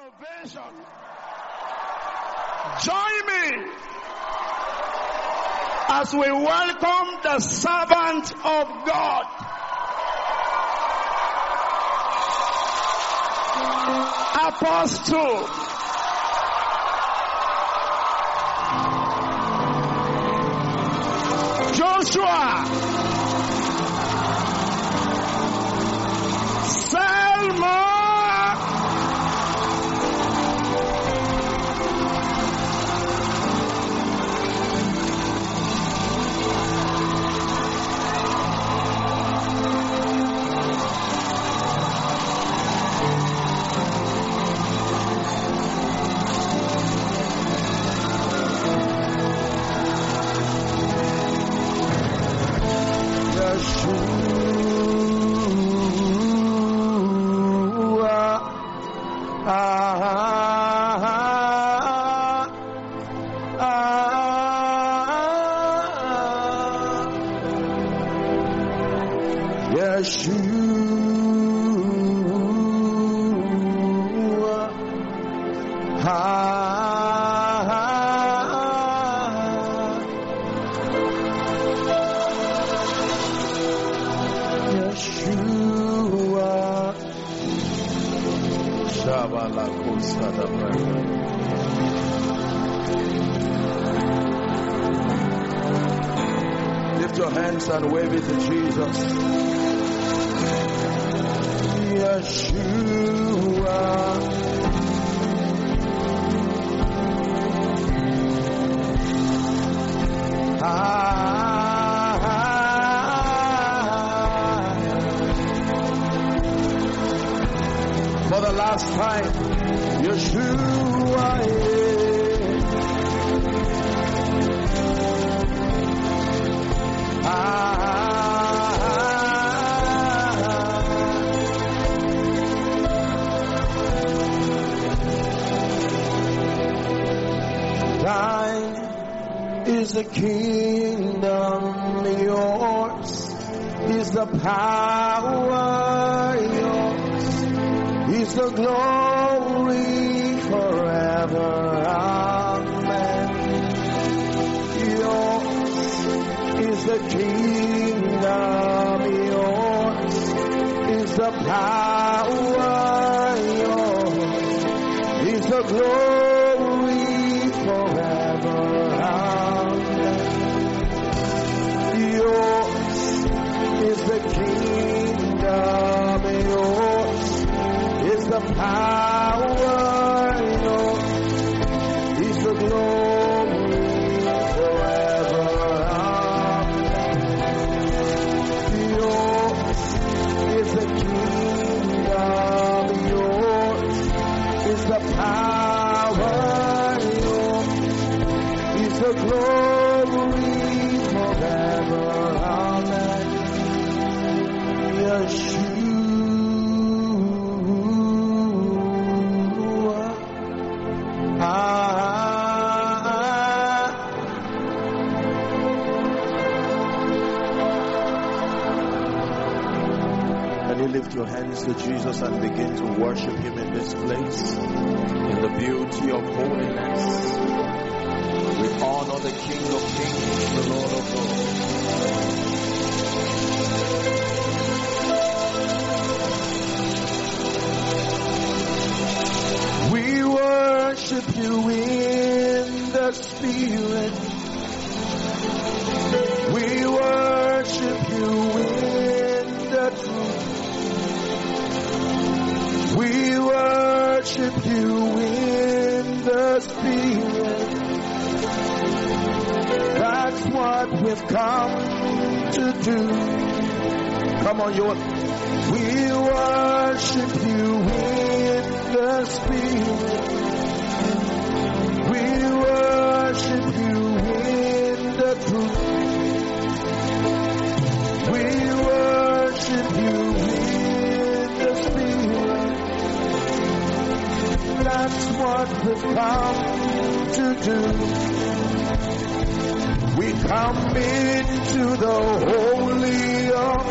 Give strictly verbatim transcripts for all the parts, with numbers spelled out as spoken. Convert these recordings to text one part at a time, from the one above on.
salvation. Join me as we welcome the servant of God, Apostle Joshua Selma. Lift your hands and wave it to Jesus. Yeshua. Ah, for the last time, Yeshua. Thine is the kingdom, yours is the power, yours is the glory forever. Amen. Yours is the kingdom, yours is the power, yours is the glory forever. Amen. Yours is the kingdom, yours is the power, yours is the glory forever. Amen. Yours is the kingdom, yours is the power, the glory forever. Amen. Yeshua. Ah. Can you lift your hands to Jesus and begin to worship him in this place, in the beauty of holiness? We honor the King of Kings, the Lord of Lords. We worship you in the Spirit. We worship you in the truth. We worship you in the Spirit. That's what we've come to do. Come on, you. We worship you in the Spirit. We worship you in the truth. We worship you in the Spirit. That's what we've come to do. We come into the Holy of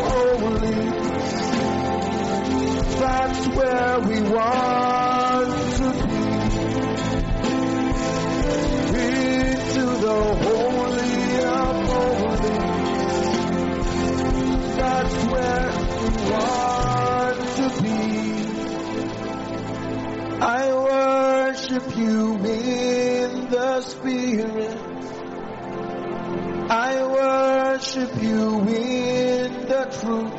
Holies. That's where we want to be. I worship you in the Spirit. I worship you in the truth.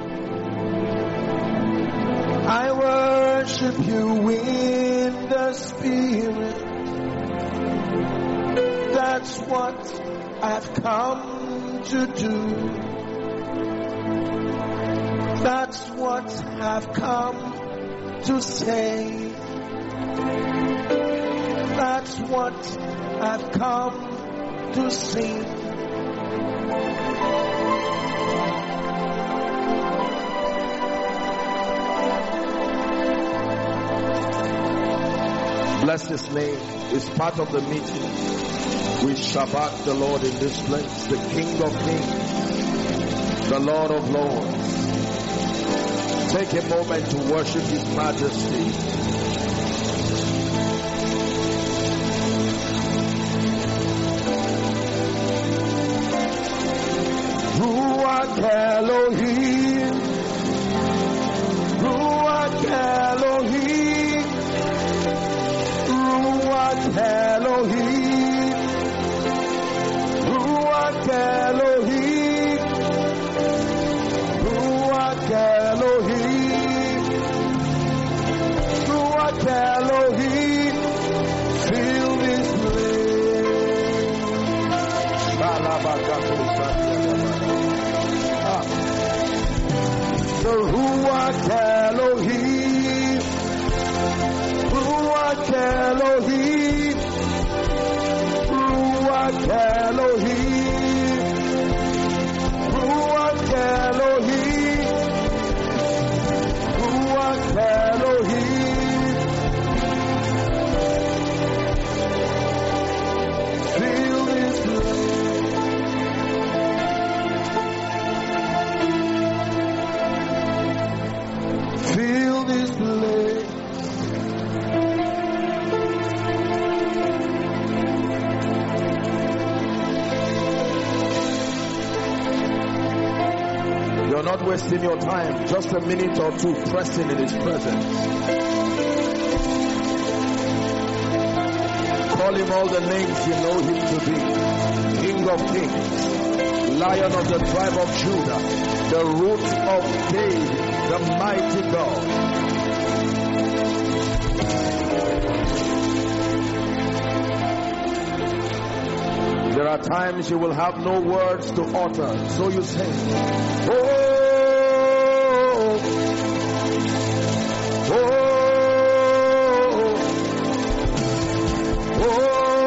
I worship you in the Spirit. That's what I've come to do. That's what I've come to say. That's what I've come to sing. Bless his name. It's part of the meeting. We Shabbat the Lord in this place, the King of Kings, the Lord of Lords. Take a moment to worship his majesty. Ruach Elohim, Ruach Elohim, Ruach Elohim, Ruach Elohim, Ruach Elohim, Ruach Elohim, fill this the Ruach Elohim, Ruach Elohim, Ruach Elohim, Ruach Elohim, Ruach Elohim, fill this place. Fill this place. You're not wasting your time. Just a minute or two pressing in his presence. Call him all the names you know him to be. King of Kings, Lion of the tribe of Judah, the root of David, the mighty God. There are times you will have no words to utter, so you say, oh, oh, oh,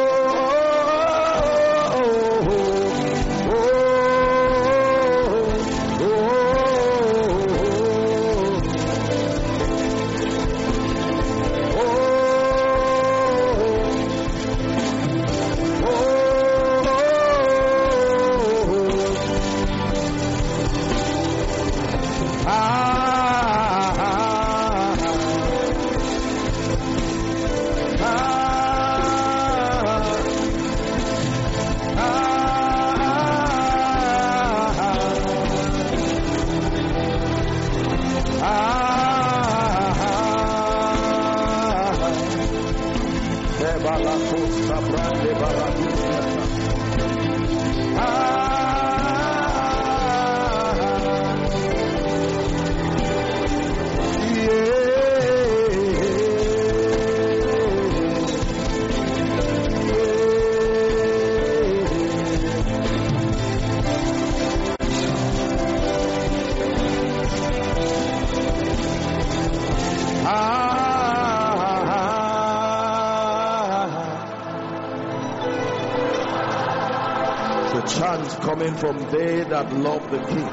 coming from they that love the King.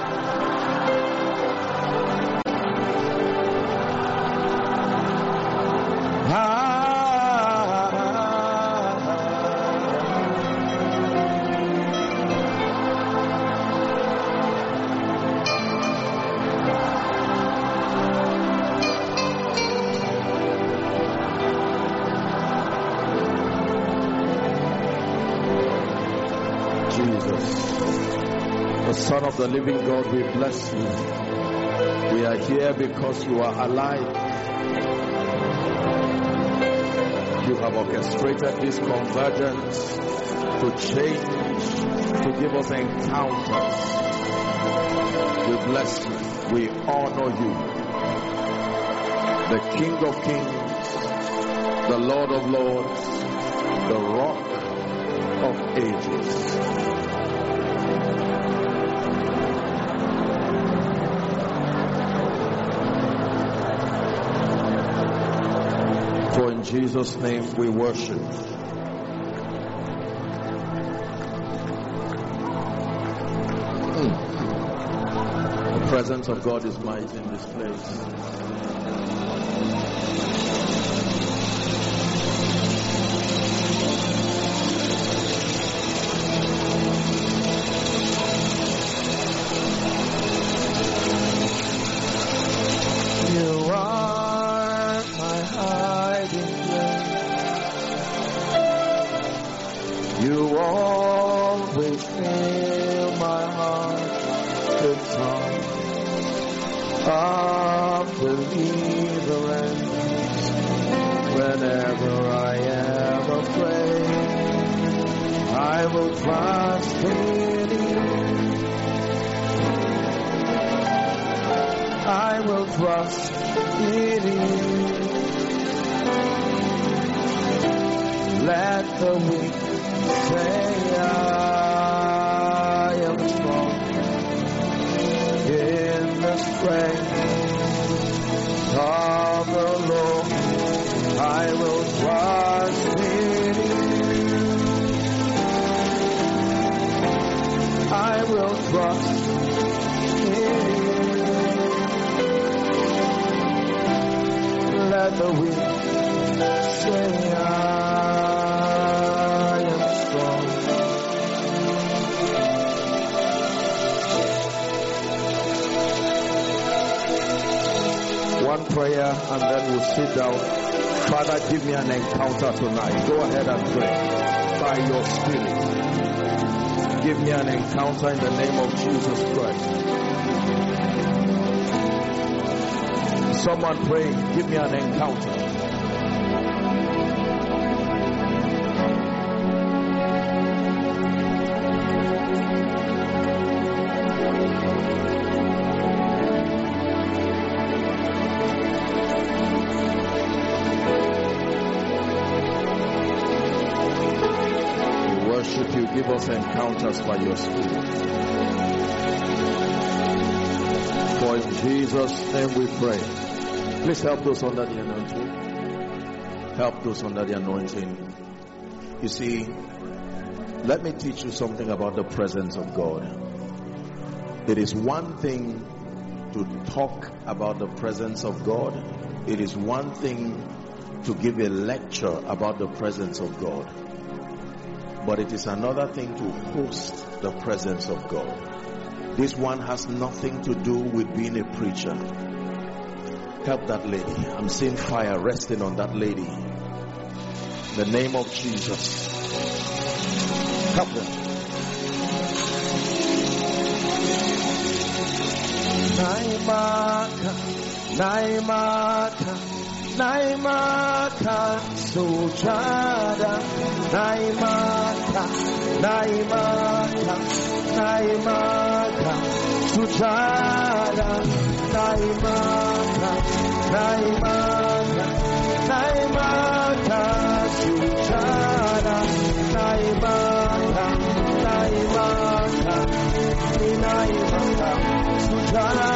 Son of the living God, we bless you. We are here because you are alive. you have orchestrated this convergence to change, to give us encounters. We bless you. We honor you. The King of Kings, the Lord of Lords, the Rock of Ages. For in Jesus' name we worship. Mm. The presence of God is mighty in this place. And then we'll sit down. Father, give me an encounter tonight. Go ahead and pray by your Spirit. Give me an encounter in the name of Jesus Christ. Someone pray, give me an encounter. Give us encounters by your Spirit. For in Jesus' name we pray. Please help those under the anointing. Help those under the anointing. You see, let me teach you something about the presence of God. It is one thing to talk about the presence of God. It is one thing to give a lecture about the presence of God. But it is another thing to host the presence of God. This one has nothing to do with being a preacher. Help that lady. I'm seeing fire resting on that lady. In the name of Jesus. Help them. Naimaka, Naimaka, Naimaka, Sujada, Naimaka, Naimaka, Naimaka, Sujada, Naimaka, Naimaka, Naimaka, Sujada, Naimaka, Naimaka, Naimaka, Sujada.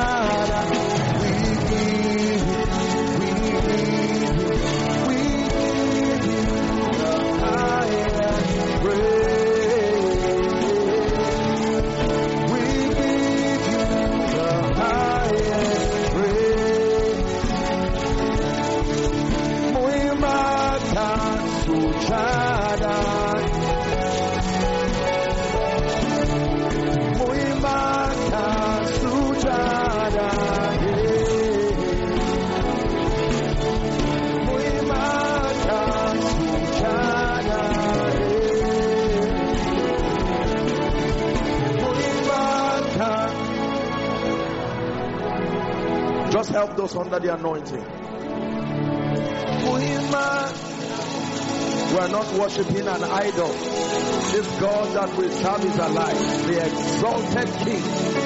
Just help those under the anointing. We're not worshiping an idol. This God that we serve is alive, the exalted King.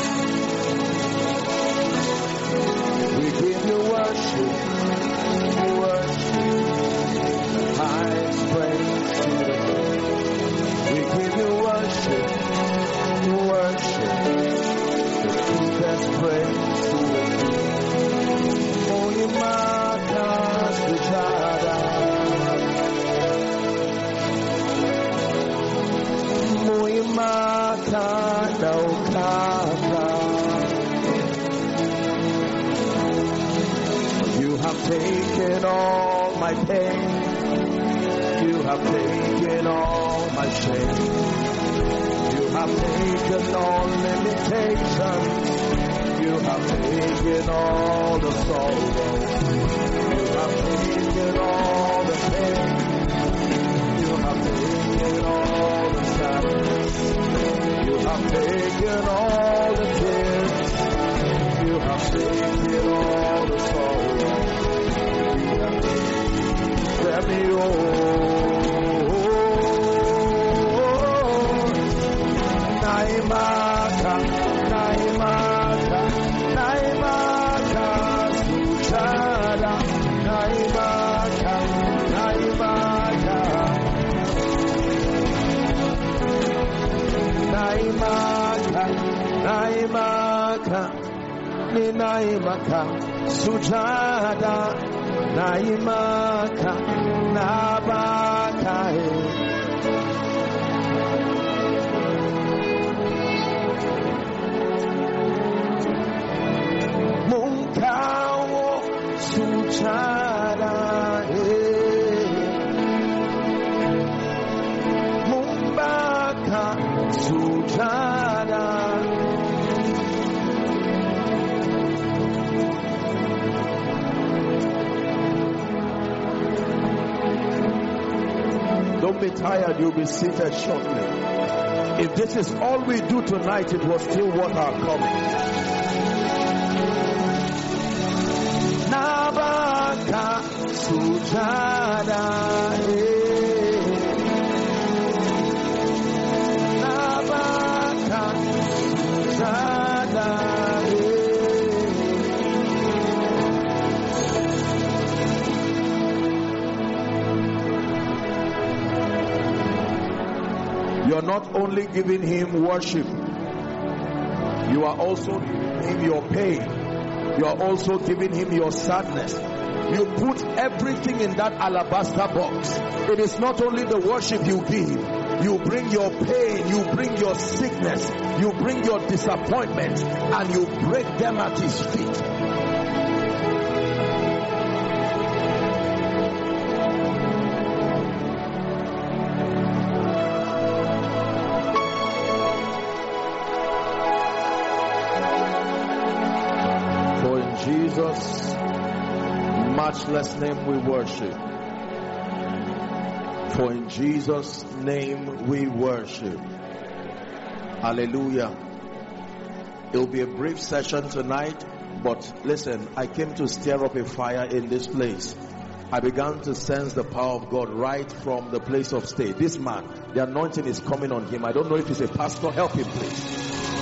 We give you worship, worship, highest praise to the Lord. We give you worship, worship, the deepest praise to the King. Moimakas Vijada, Moimaka Naukaka. You have taken all my pain. You have taken all my shame. You have taken all limitations. You have taken all the sorrow. You have taken all the pain. You have taken all the sadness. You have taken all the tears. You have taken all the sorrow. You have let me oh, Naimaka, Naimaka, Naimaka, Suchada, Naimaka, Naimaka, Naimaka, Naimaka, Naimaka, Suchada, Naimaka, Nabaka. Munkawo Suchada, Mumbaka Suchada. Don't be tired, you'll be seated shortly. If this is all we do tonight, it was still worth our coming. Nabaka Sujada, Nabaka Sujada. You're not only giving him worship, you are also giving him your pain. You are also giving him your sadness. You put everything in that alabaster box. It is not only the worship you give. You bring your pain, you bring your sickness, you bring your disappointment, and you break them at his feet. Jesus' matchless name we worship. For in Jesus' name we worship. Hallelujah. It will be a brief session tonight, but listen, I came to stir up a fire in this place. I began to sense the power of God right from the place of stay. This man, the anointing is coming on him. I don't know if he's a pastor. Help him, please.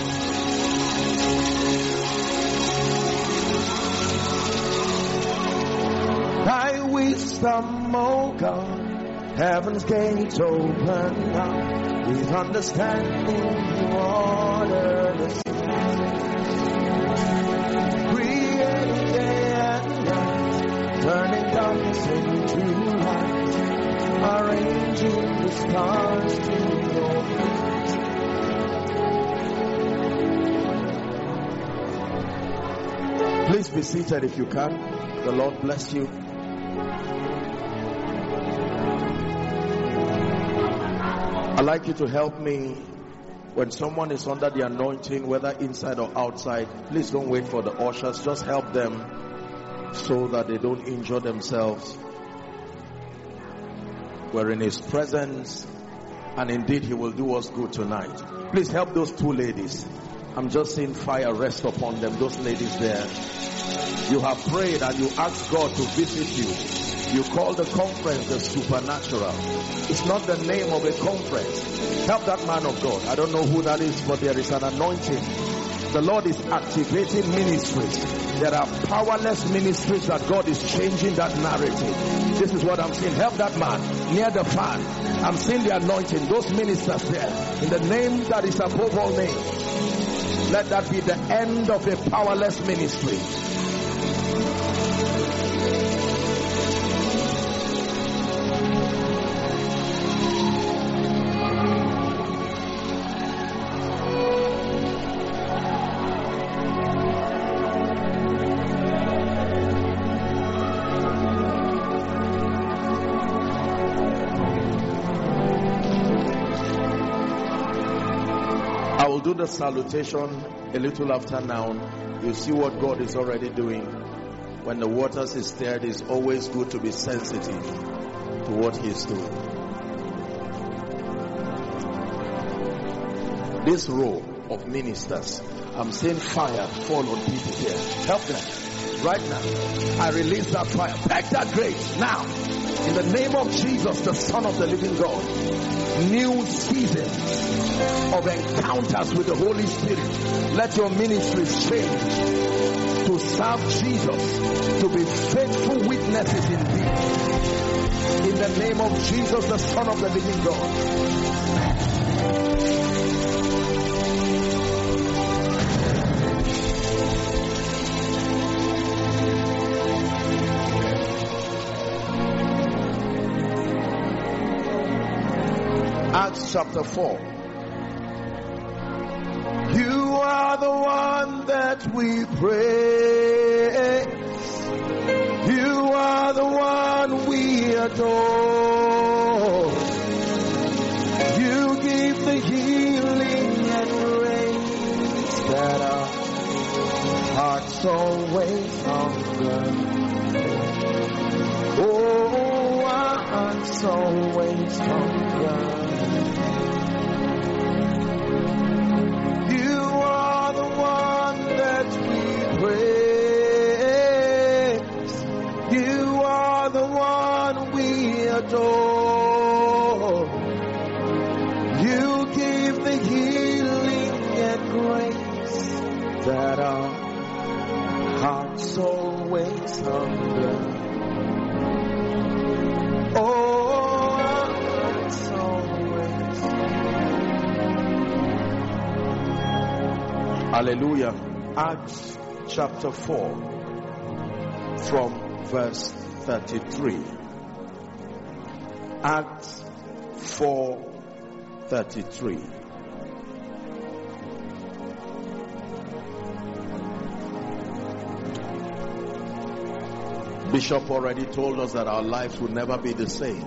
Thy wisdom, oh God, heaven's gates open up. With understanding you order the seasons. Creating day and night, turning darkness into light, arranging the stars to your feet. Please be seated if you can. The Lord bless you. I'd like you to help me. When someone is under the anointing, whether inside or outside, please don't wait for the ushers. Just help them so that they don't injure themselves. We're in his presence, and indeed he will do us good tonight. Please help those two ladies. I'm just seeing fire rest upon them. Those ladies there. You have prayed and you asked God to visit you. You call the conference the supernatural. It's not the name of a conference. Help that man of God. I don't know who that is, but there is an anointing. The Lord is activating ministries. There are powerless ministries that God is changing that narrative. This is what I'm seeing. Help that man near the fan. I'm seeing the anointing. Those ministers there. In the name that is above all names. Let that be the end of a powerless ministry. Do the salutation a little after now. You see what God is already doing. When the waters is stirred, it's always good to be sensitive to what He's doing. This row of ministers, I'm seeing fire fall on people here. Help them right now. I release that fire. Pack that grace now. In the name of Jesus, the Son of the living God. New season of encounters with the Holy Spirit. Let your ministries change to serve Jesus, to be faithful witnesses indeed. In the name of Jesus, the Son of the living God. Acts chapter four. You are the one that we praise. You are the one we adore. You give the healing and grace that our hearts always hunger. Oh, our hearts always hunger. Adore. You give the healing and grace that our hearts always hunger. Oh, our hearts always. Hallelujah. Acts chapter four from verse thirty-three. Acts four thirty-three. Bishop already told us that our lives will never be the same.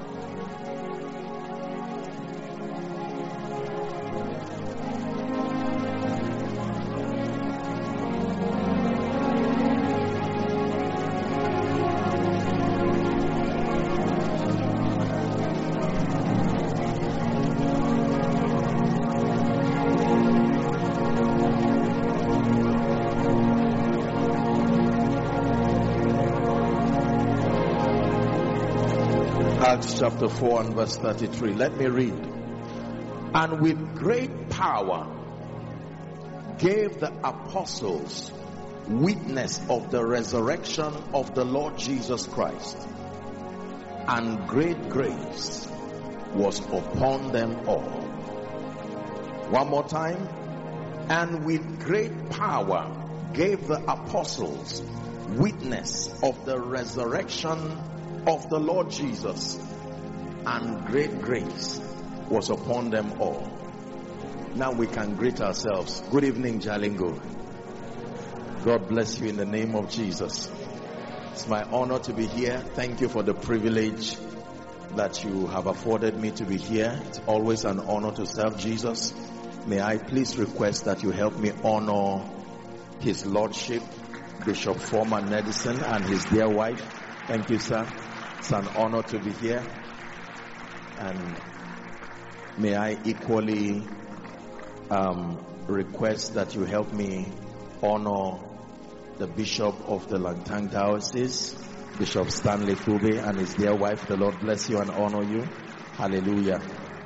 Acts chapter four and verse thirty-three. Let me read. And with great power gave the apostles witness of the resurrection of the Lord Jesus Christ, and great grace was upon them all. One more time. And with great power gave the apostles witness of the resurrection of the Lord Jesus, and great grace was upon them all. Now we can greet ourselves. Good evening, Jalingo. God bless you in the name of Jesus. It's my honor to be here. Thank you for the privilege that you have afforded me to be here. It's always an honor to serve Jesus. May I please request that you help me honor His Lordship, Bishop Foreman Nedison, and his dear wife. Thank you, sir. It's an honor to be here. And may I equally um, request that you help me honor the Bishop of the Langtang Diocese, Bishop Stanley Fube and his dear wife. The Lord bless you and honor you. Hallelujah.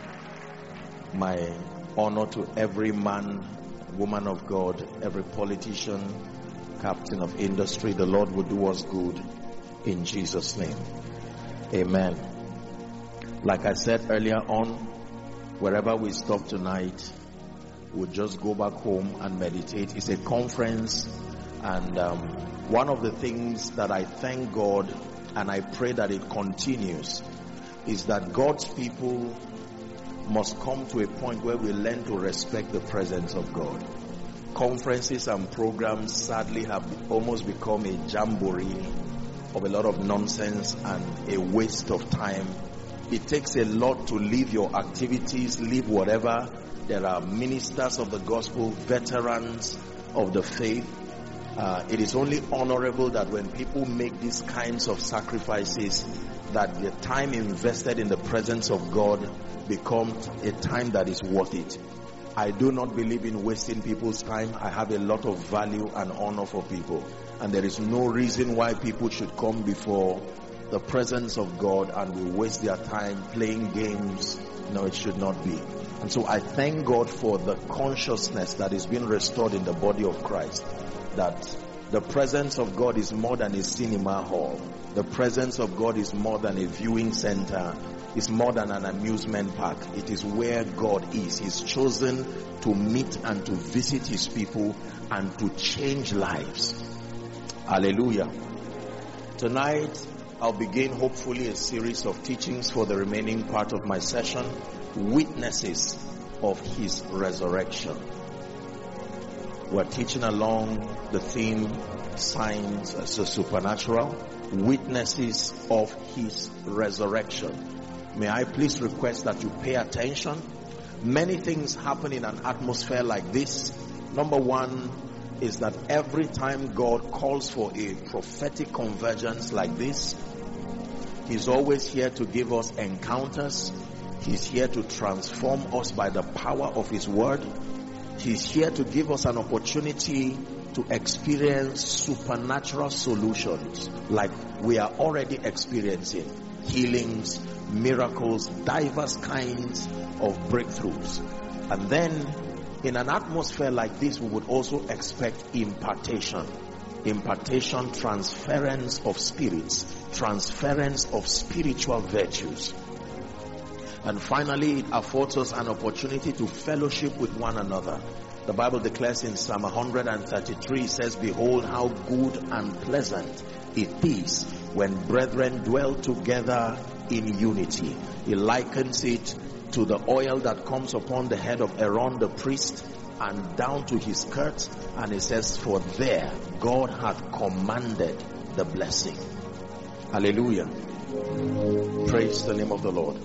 My honor to every man, woman of God, every politician, captain of industry. The Lord will do us good in Jesus' name. Amen. Like I said earlier on, wherever we stop tonight, we'll just go back home and meditate. It's a conference, and um, one of the things that I thank God and I pray that it continues is that God's people must come to a point where we learn to respect the presence of God. Conferences and programs sadly have almost become a jamboree of a lot of nonsense and a waste of time. It takes a lot to leave your activities, leave whatever. There are ministers of the gospel, veterans of the faith. Uh, it is only honorable that when people make these kinds of sacrifices, that the time invested in the presence of God becomes a time that is worth it. I do not believe in wasting people's time. I have a lot of value and honor for people, and there is no reason why people should come before the presence of God and will waste their time playing games. No, it should not be. And so I thank God for the consciousness that is being restored in the body of Christ, that the presence of God is more than a cinema hall. The presence of God is more than a viewing center. It's more than an amusement park. It is where God is. He's chosen to meet and to visit his people and to change lives. Hallelujah. Tonight I'll begin hopefully a series of teachings for the remaining part of my session, witnesses of his resurrection. We're teaching along the theme signs as the supernatural, witnesses of his resurrection. May I please request that you pay attention. Many things happen in an atmosphere like this. Number one is that every time God calls for a prophetic convergence like this, he's always here to give us encounters. He's here to transform us by the power of his word. He's here to give us an opportunity to experience supernatural solutions like we are already experiencing. Healings, miracles, diverse kinds of breakthroughs. And then in an atmosphere like this, we would also expect impartation. Impartation, transference of spirits, transference of spiritual virtues. And finally, it affords us an opportunity to fellowship with one another. The Bible declares in Psalm one thirty-three, it says, "Behold how good and pleasant it is when brethren dwell together in unity." He likens it to the oil that comes upon the head of Aaron the priest and down to his skirts, and it says, "For there God hath commanded the blessing." Hallelujah. Praise the name of the Lord.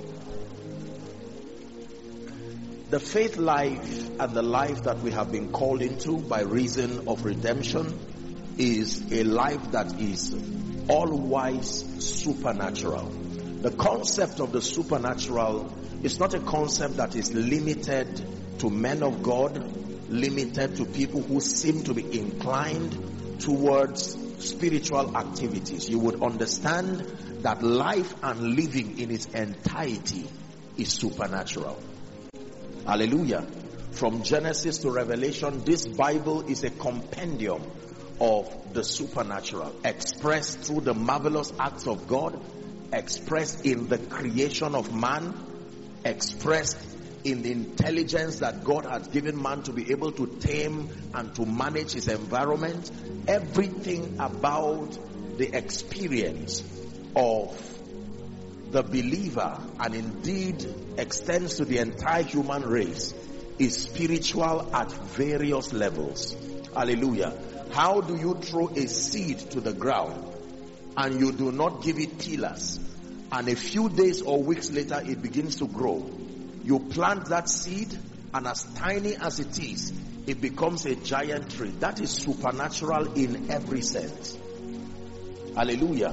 The faith life and the life that we have been called into by reason of redemption is a life that is all-wise supernatural. The concept of the supernatural is not a concept that is limited to men of God, limited to people who seem to be inclined towards spiritual activities. You would understand that life and living in its entirety is supernatural. Hallelujah. From Genesis to Revelation, this Bible is a compendium of the supernatural, expressed through the marvelous acts of God, expressed in the creation of man, expressed in the intelligence that God has given man to be able to tame and to manage his environment. Everything about the experience of the believer, and indeed extends to the entire human race, is spiritual at various levels. Hallelujah. How do you throw a seed to the ground and you do not give it pillars, and a few days or weeks later it begins to grow? You plant that seed, and as tiny as it is, it becomes a giant tree. That is supernatural in every sense. Hallelujah.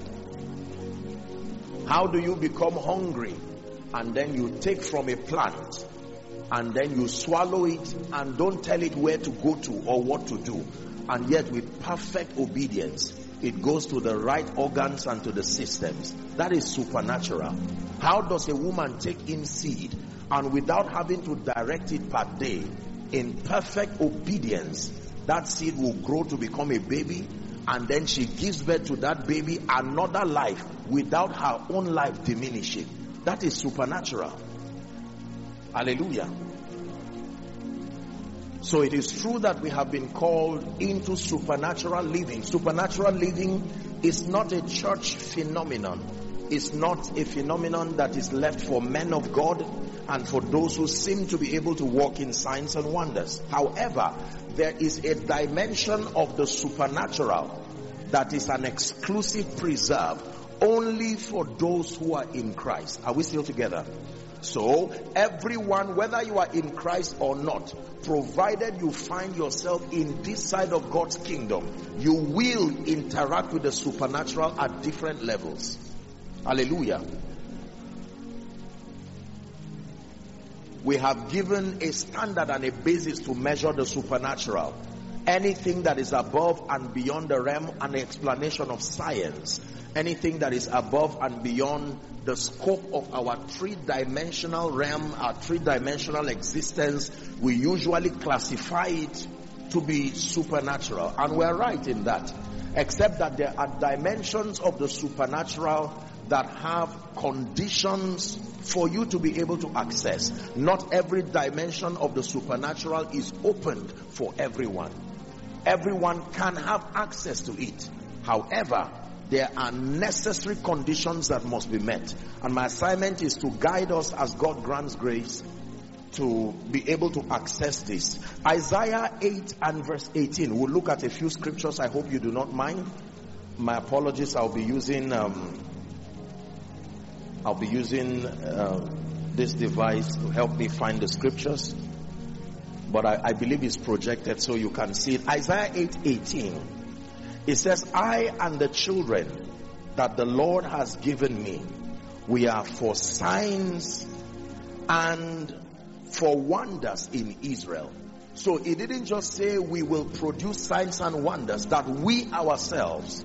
How do you become hungry, and then you take from a plant and then you swallow it and don't tell it where to go to or what to do, and yet with perfect obedience it goes to the right organs and to the systems. That is supernatural. How does a woman take in seed and without having to direct it per day, in perfect obedience, that seed will grow to become a baby, and then she gives birth to that baby another life without her own life diminishing. That is supernatural. Hallelujah. So it is true that we have been called into supernatural living. Supernatural living is not a church phenomenon. It's not a phenomenon that is left for men of God and for those who seem to be able to walk in signs and wonders. However, there is a dimension of the supernatural that is an exclusive preserve only for those who are in Christ. Are we still together? So, everyone, whether you are in Christ or not, provided you find yourself in this side of God's kingdom, you will interact with the supernatural at different levels. Hallelujah. We have given a standard and a basis to measure the supernatural. Anything that is above and beyond the realm and the explanation of science, anything that is above and beyond the scope of our three-dimensional realm, our three-dimensional existence, we usually classify it to be supernatural. And we're right in that. Except that there are dimensions of the supernatural that have conditions for you to be able to access. Not every dimension of the supernatural is opened for everyone. Everyone can have access to it. However, there are necessary conditions that must be met. And my assignment is to guide us as God grants grace to be able to access this. Isaiah eight and verse eighteen. We'll look at a few scriptures. I hope you do not mind. My apologies. I'll be using um, I'll be using uh, this device to help me find the scriptures. But I, I believe it's projected so you can see it. Isaiah eight eighteen. It says, I and the children that the Lord has given me, we are for signs and for wonders in Israel. So it didn't just say we will produce signs and wonders, that we ourselves,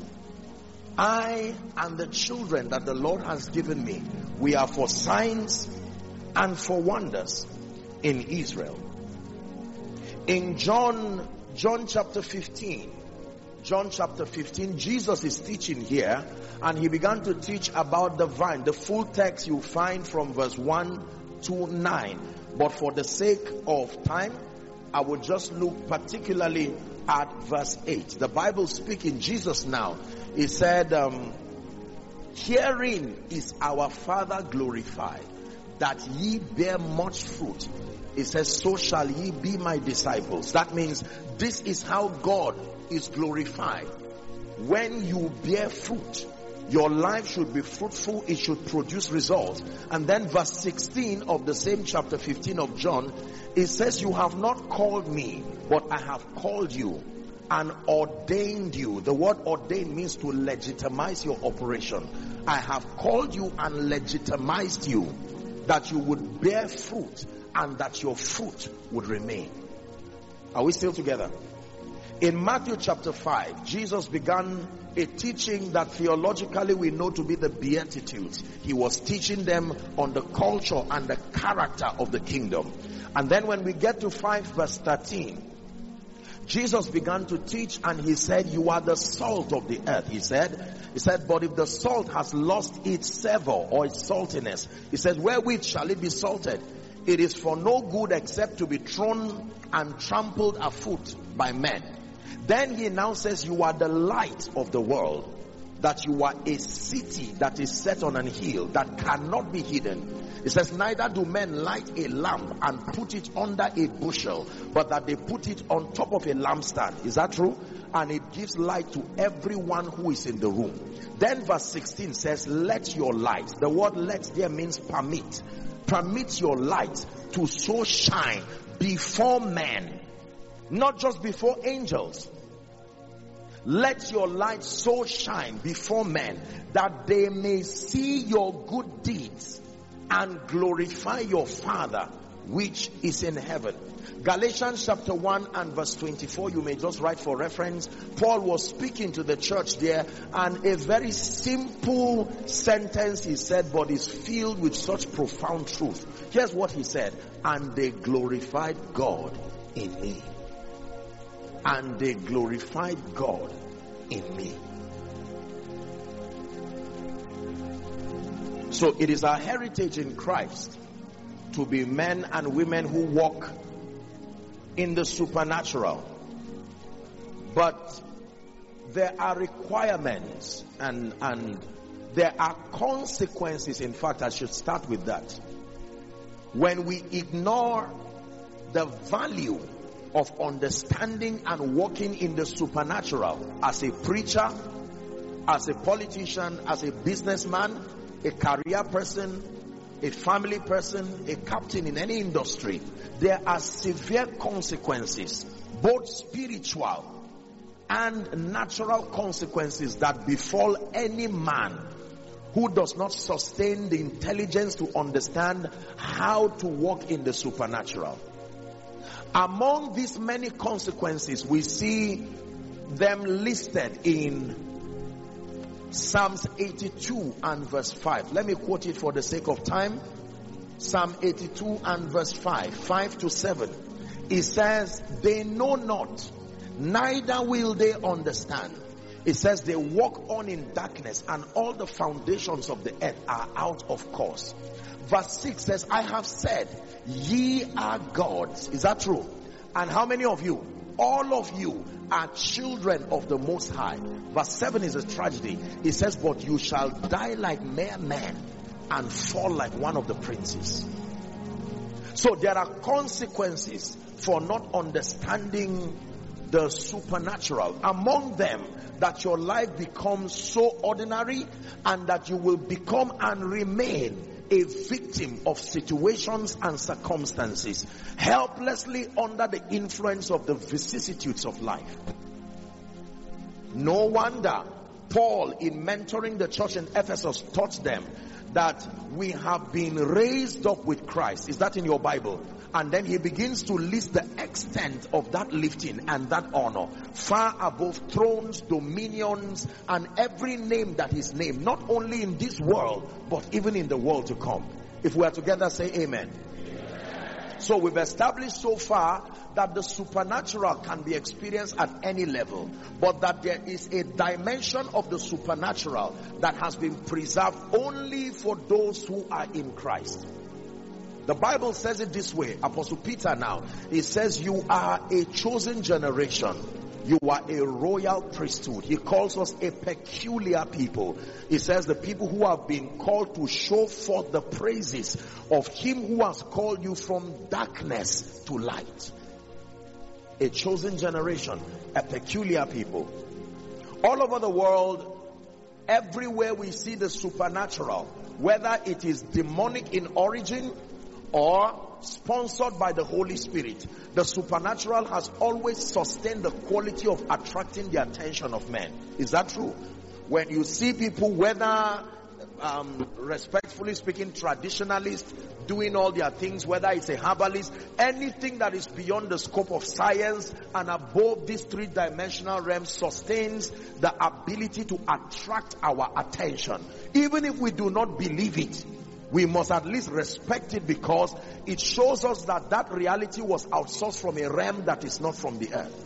I and the children that the Lord has given me, we are for signs and for wonders in Israel. In John, John chapter fifteen, John chapter fifteen, Jesus is teaching here, and he began to teach about the vine. The full text you find from verse one to nine. But for the sake of time, I will just look particularly at verse eight. The Bible speaking, Jesus now, he said, um, herein is our Father glorified, that ye bear much fruit. It says, so shall ye be my disciples. That means this is how God is glorified. When you bear fruit, your life should be fruitful, it should produce results. And then verse sixteen of the same chapter fifteen of John, it says, you have not called me, but I have called you and ordained you. The word ordained means to legitimize your operation. I have called you and legitimized you, that you would bear fruit and that your fruit would remain. Are we still together? In Matthew chapter five, Jesus began a teaching that theologically we know to be the Beatitudes. He was teaching them on the culture and the character of the kingdom. And then when we get to five verse thirteen, Jesus began to teach, and he said, you are the salt of the earth. He said, he said, but if the salt has lost its savor or its saltiness, he said, wherewith shall it be salted? It is for no good except to be thrown and trampled afoot by men. Then he now says, you are the light of the world, that you are a city that is set on an hill that cannot be hidden. It says, neither do men light a lamp and put it under a bushel, but that they put it on top of a lampstand. Is that true? And it gives light to everyone who is in the room. Then verse sixteen says, let your light. The word let there means permit. Permit your light to so shine before men, not just before angels. Let your light so shine before men that they may see your good deeds and glorify your Father which is in heaven. Galatians chapter one and verse twenty-four, you may just write for reference. Paul was speaking to the church there, and a very simple sentence he said, but is filled with such profound truth. Here's what he said: and they glorified God in me. And they glorified God in me. So it is our heritage in Christ to be men and women who walk in the supernatural. But there are requirements and, and there are consequences. In fact, I should start with that. When we ignore the value of understanding and walking in the supernatural as a preacher, as a politician, as a businessman, a career person, a family person, a captain in any industry, there are severe consequences, both spiritual and natural consequences, that befall any man who does not sustain the intelligence to understand how to walk in the supernatural. Among these many consequences, we see them listed in Psalms eighty-two and verse five. Let me quote it for the sake of time. Psalm eighty-two and verse five, five to seven. It says, they know not, neither will they understand. It says they walk on in darkness, and all the foundations of the earth are out of course. Verse six says, I have said, ye are gods. Is that true? And how many of you? All of you are children of the Most High. Verse seven is a tragedy. It says, but you shall die like mere men and fall like one of the princes. So there are consequences for not understanding the supernatural. Among them, that your life becomes so ordinary, and that you will become and remain a victim of situations and circumstances, helplessly under the influence of the vicissitudes of life. No wonder Paul, in mentoring the church in Ephesus, taught them that we have been raised up with Christ. Is that in your Bible? And then he begins to list the extent of that lifting and that honor, far above thrones, dominions, and every name that is named, not only in this world, but even in the world to come. If we are together, say amen. Amen. So we've established so far that the supernatural can be experienced at any level, but that there is a dimension of the supernatural that has been preserved only for those who are in Christ. The Bible says it this way, Apostle Peter now, he says, you are a chosen generation. You are a royal priesthood. He calls us a peculiar people. He says the people who have been called to show forth the praises of him who has called you from darkness to light. A chosen generation, a peculiar people. All over the world, everywhere we see the supernatural, whether it is demonic in origin or sponsored by the Holy Spirit, the supernatural has always sustained the quality of attracting the attention of men. Is that true? When you see people, whether um, respectfully speaking, traditionalists, doing all their things, whether it's a herbalist, anything that is beyond the scope of science and above this three-dimensional realm sustains the ability to attract our attention. Even if we do not believe it, we must at least respect it, because it shows us that that reality was outsourced from a realm that is not from the earth.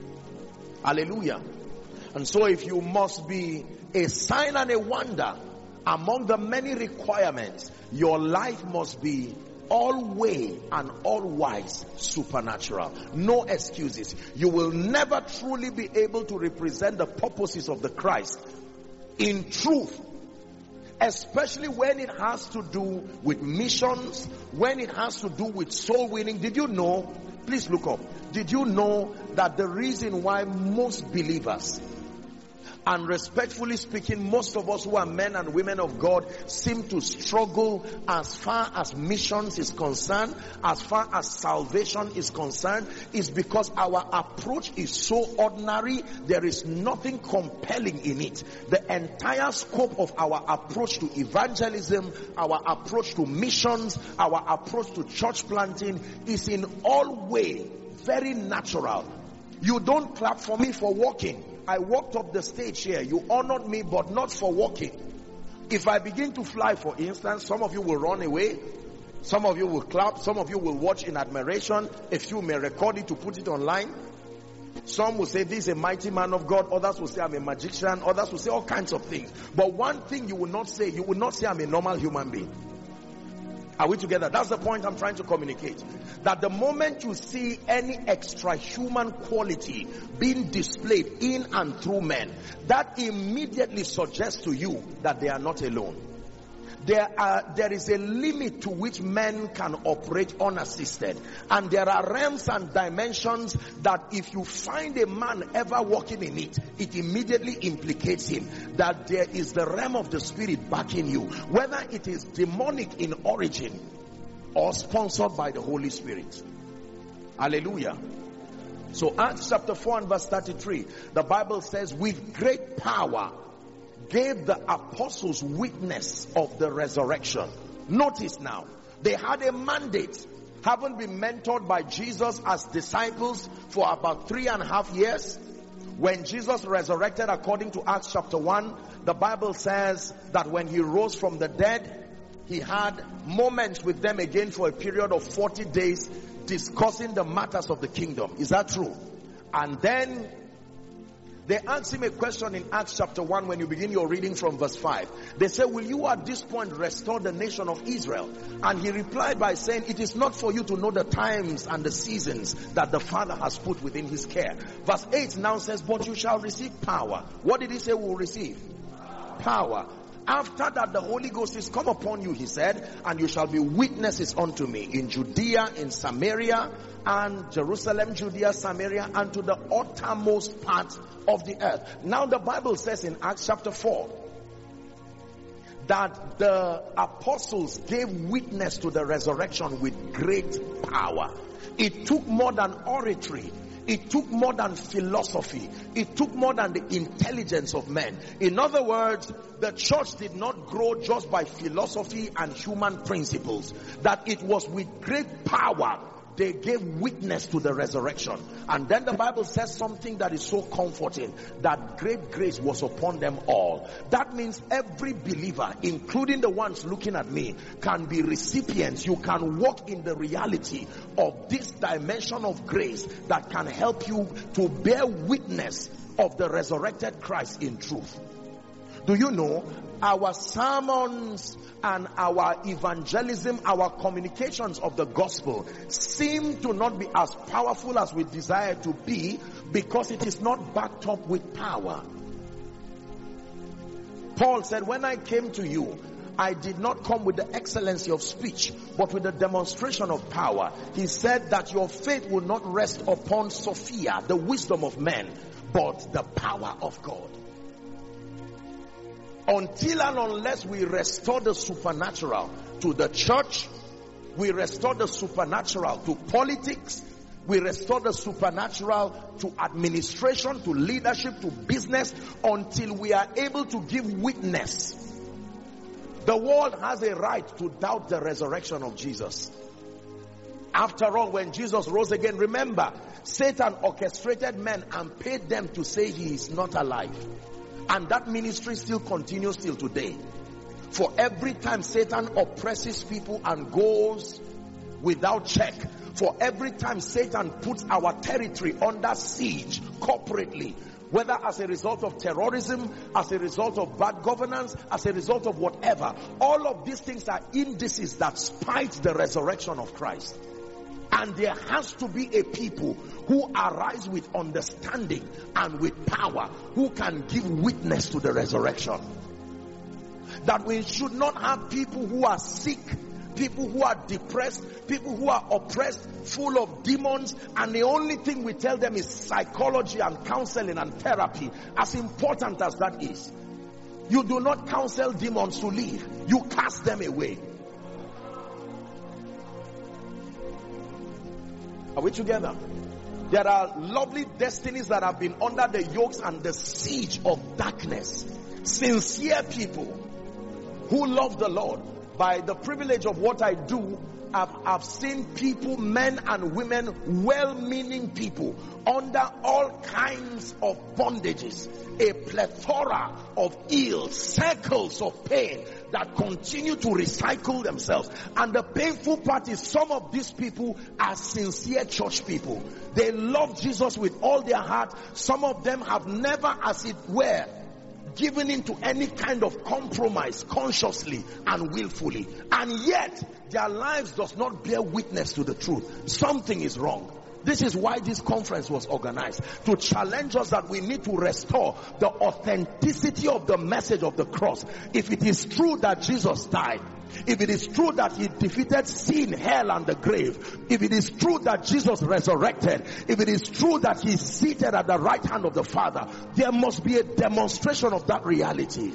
Hallelujah. And so if you must be a sign and a wonder, among the many requirements, your life must be all way and all wise supernatural. No excuses. You will never truly be able to represent the purposes of the Christ in truth, especially when it has to do with missions, when it has to do with soul winning. Did you know, please look up, did you know that the reason why most believers And respectfully speaking, most of us who are men and women of God seem to struggle as far as missions is concerned, as far as salvation is concerned, is because our approach is so ordinary. There is nothing compelling in it. The entire scope of our approach to evangelism, our approach to missions, our approach to church planting is in all ways very natural. You don't clap for me for walking. I walked up the stage here. You honored me, but not for walking. If I begin to fly, for instance, some of you will run away. Some of you will clap. Some of you will watch in admiration. A few may record it to put it online. Some will say, this is a mighty man of God. Others will say, I'm a magician. Others will say all kinds of things. But one thing you will not say, you will not say, I'm a normal human being. Are we together? That's the point I'm trying to communicate. That the moment you see any extra human quality being displayed in and through men, that immediately suggests to you that they are not alone. There are, there is a limit to which men can operate unassisted. And there are realms and dimensions that if you find a man ever walking in it, it immediately implicates him. That there is the realm of the spirit backing you. Whether it is demonic in origin or sponsored by the Holy Spirit. Hallelujah. So Acts chapter four and verse thirty-three, the Bible says, with great power gave the apostles witness of the resurrection. Notice now, they had a mandate. Haven't been mentored by Jesus as disciples for about three and a half years. When Jesus resurrected, according to Acts chapter one, the Bible says that when he rose from the dead, he had moments with them again for a period of forty days discussing the matters of the kingdom. Is that true? And then they asked him a question in Acts chapter one when you begin your reading from verse five. They said, will you at this point restore the nation of Israel? And he replied by saying, it is not for you to know the times and the seasons that the Father has put within his care. Verse eight now says, but you shall receive power. What did he say we will receive? Power. After that the Holy Ghost is come upon you, he said, and you shall be witnesses unto me in Judea, in Samaria, and Jerusalem, Judea, Samaria, and to the uttermost part of the earth. Now the Bible says in Acts chapter four that the apostles gave witness to the resurrection with great power. It took more than oratory. It took more than philosophy. It took more than the intelligence of men. In other words, the church did not grow just by philosophy and human principles. That it was with great power they gave witness to the resurrection. And then the Bible says something that is so comforting, that great grace was upon them all. That means every believer, including the ones looking at me, can be recipients. You can walk in the reality of this dimension of grace that can help you to bear witness of the resurrected Christ in truth. Do you know, our sermons and our evangelism, our communications of the gospel seem to not be as powerful as we desire to be because it is not backed up with power. Paul said, when I came to you, I did not come with the excellency of speech, but with the demonstration of power. He said that your faith will not rest upon Sophia, the wisdom of men, but the power of God. Until and unless we restore the supernatural to the church, we restore the supernatural to politics, we restore the supernatural to administration, to leadership, to business, until we are able to give witness. The world has a right to doubt the resurrection of Jesus. After all, when Jesus rose again, remember, Satan orchestrated men and paid them to say he is not alive. And that ministry still continues till today. For every time Satan oppresses people and goes without check, for every time Satan puts our territory under siege corporately, whether as a result of terrorism, as a result of bad governance, as a result of whatever, all of these things are indices that spite the resurrection of Christ. And there has to be a people who arise with understanding and with power, who can give witness to the resurrection. That we should not have people who are sick people who are depressed, people who are oppressed, full of demons, and the only thing we tell them is psychology and counseling and therapy. As important as that is, you do not counsel demons to leave. You cast them away. Are we together? There are lovely destinies that have been under the yokes and the siege of darkness. Sincere people who love the Lord. By the privilege of what I do, I've, I've seen people, men and women, well-meaning people, under all kinds of bondages, a plethora of ills, circles of pain that continue to recycle themselves. And the painful part is some of these people are sincere church people. They love Jesus with all their heart. Some of them have never, as it were, given into any kind of compromise consciously and willfully, and yet their lives does not bear witness to the truth. Something is wrong. This is why this conference was organized, to challenge us that we need to restore the authenticity of the message of the cross. If it is true that Jesus died, if it is true that he defeated sin, hell and the grave, if it is true that Jesus resurrected, if it is true that he is seated at the right hand of the Father, there must be a demonstration of that reality.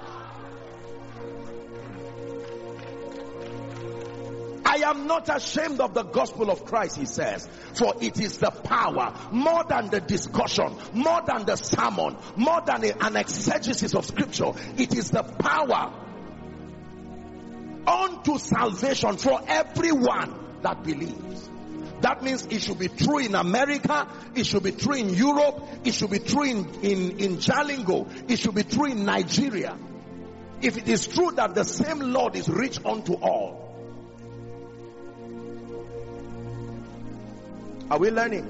I am not ashamed of the gospel of Christ, he says, for it is the power, more than the discussion, more than the sermon, more than an exegesis of scripture. It is the power unto salvation for everyone that believes. That means it should be true in America, it should be true in Europe, it should be true in, in, in Jalingo, it should be true in Nigeria. If it is true that the same Lord is rich unto all. Are we learning?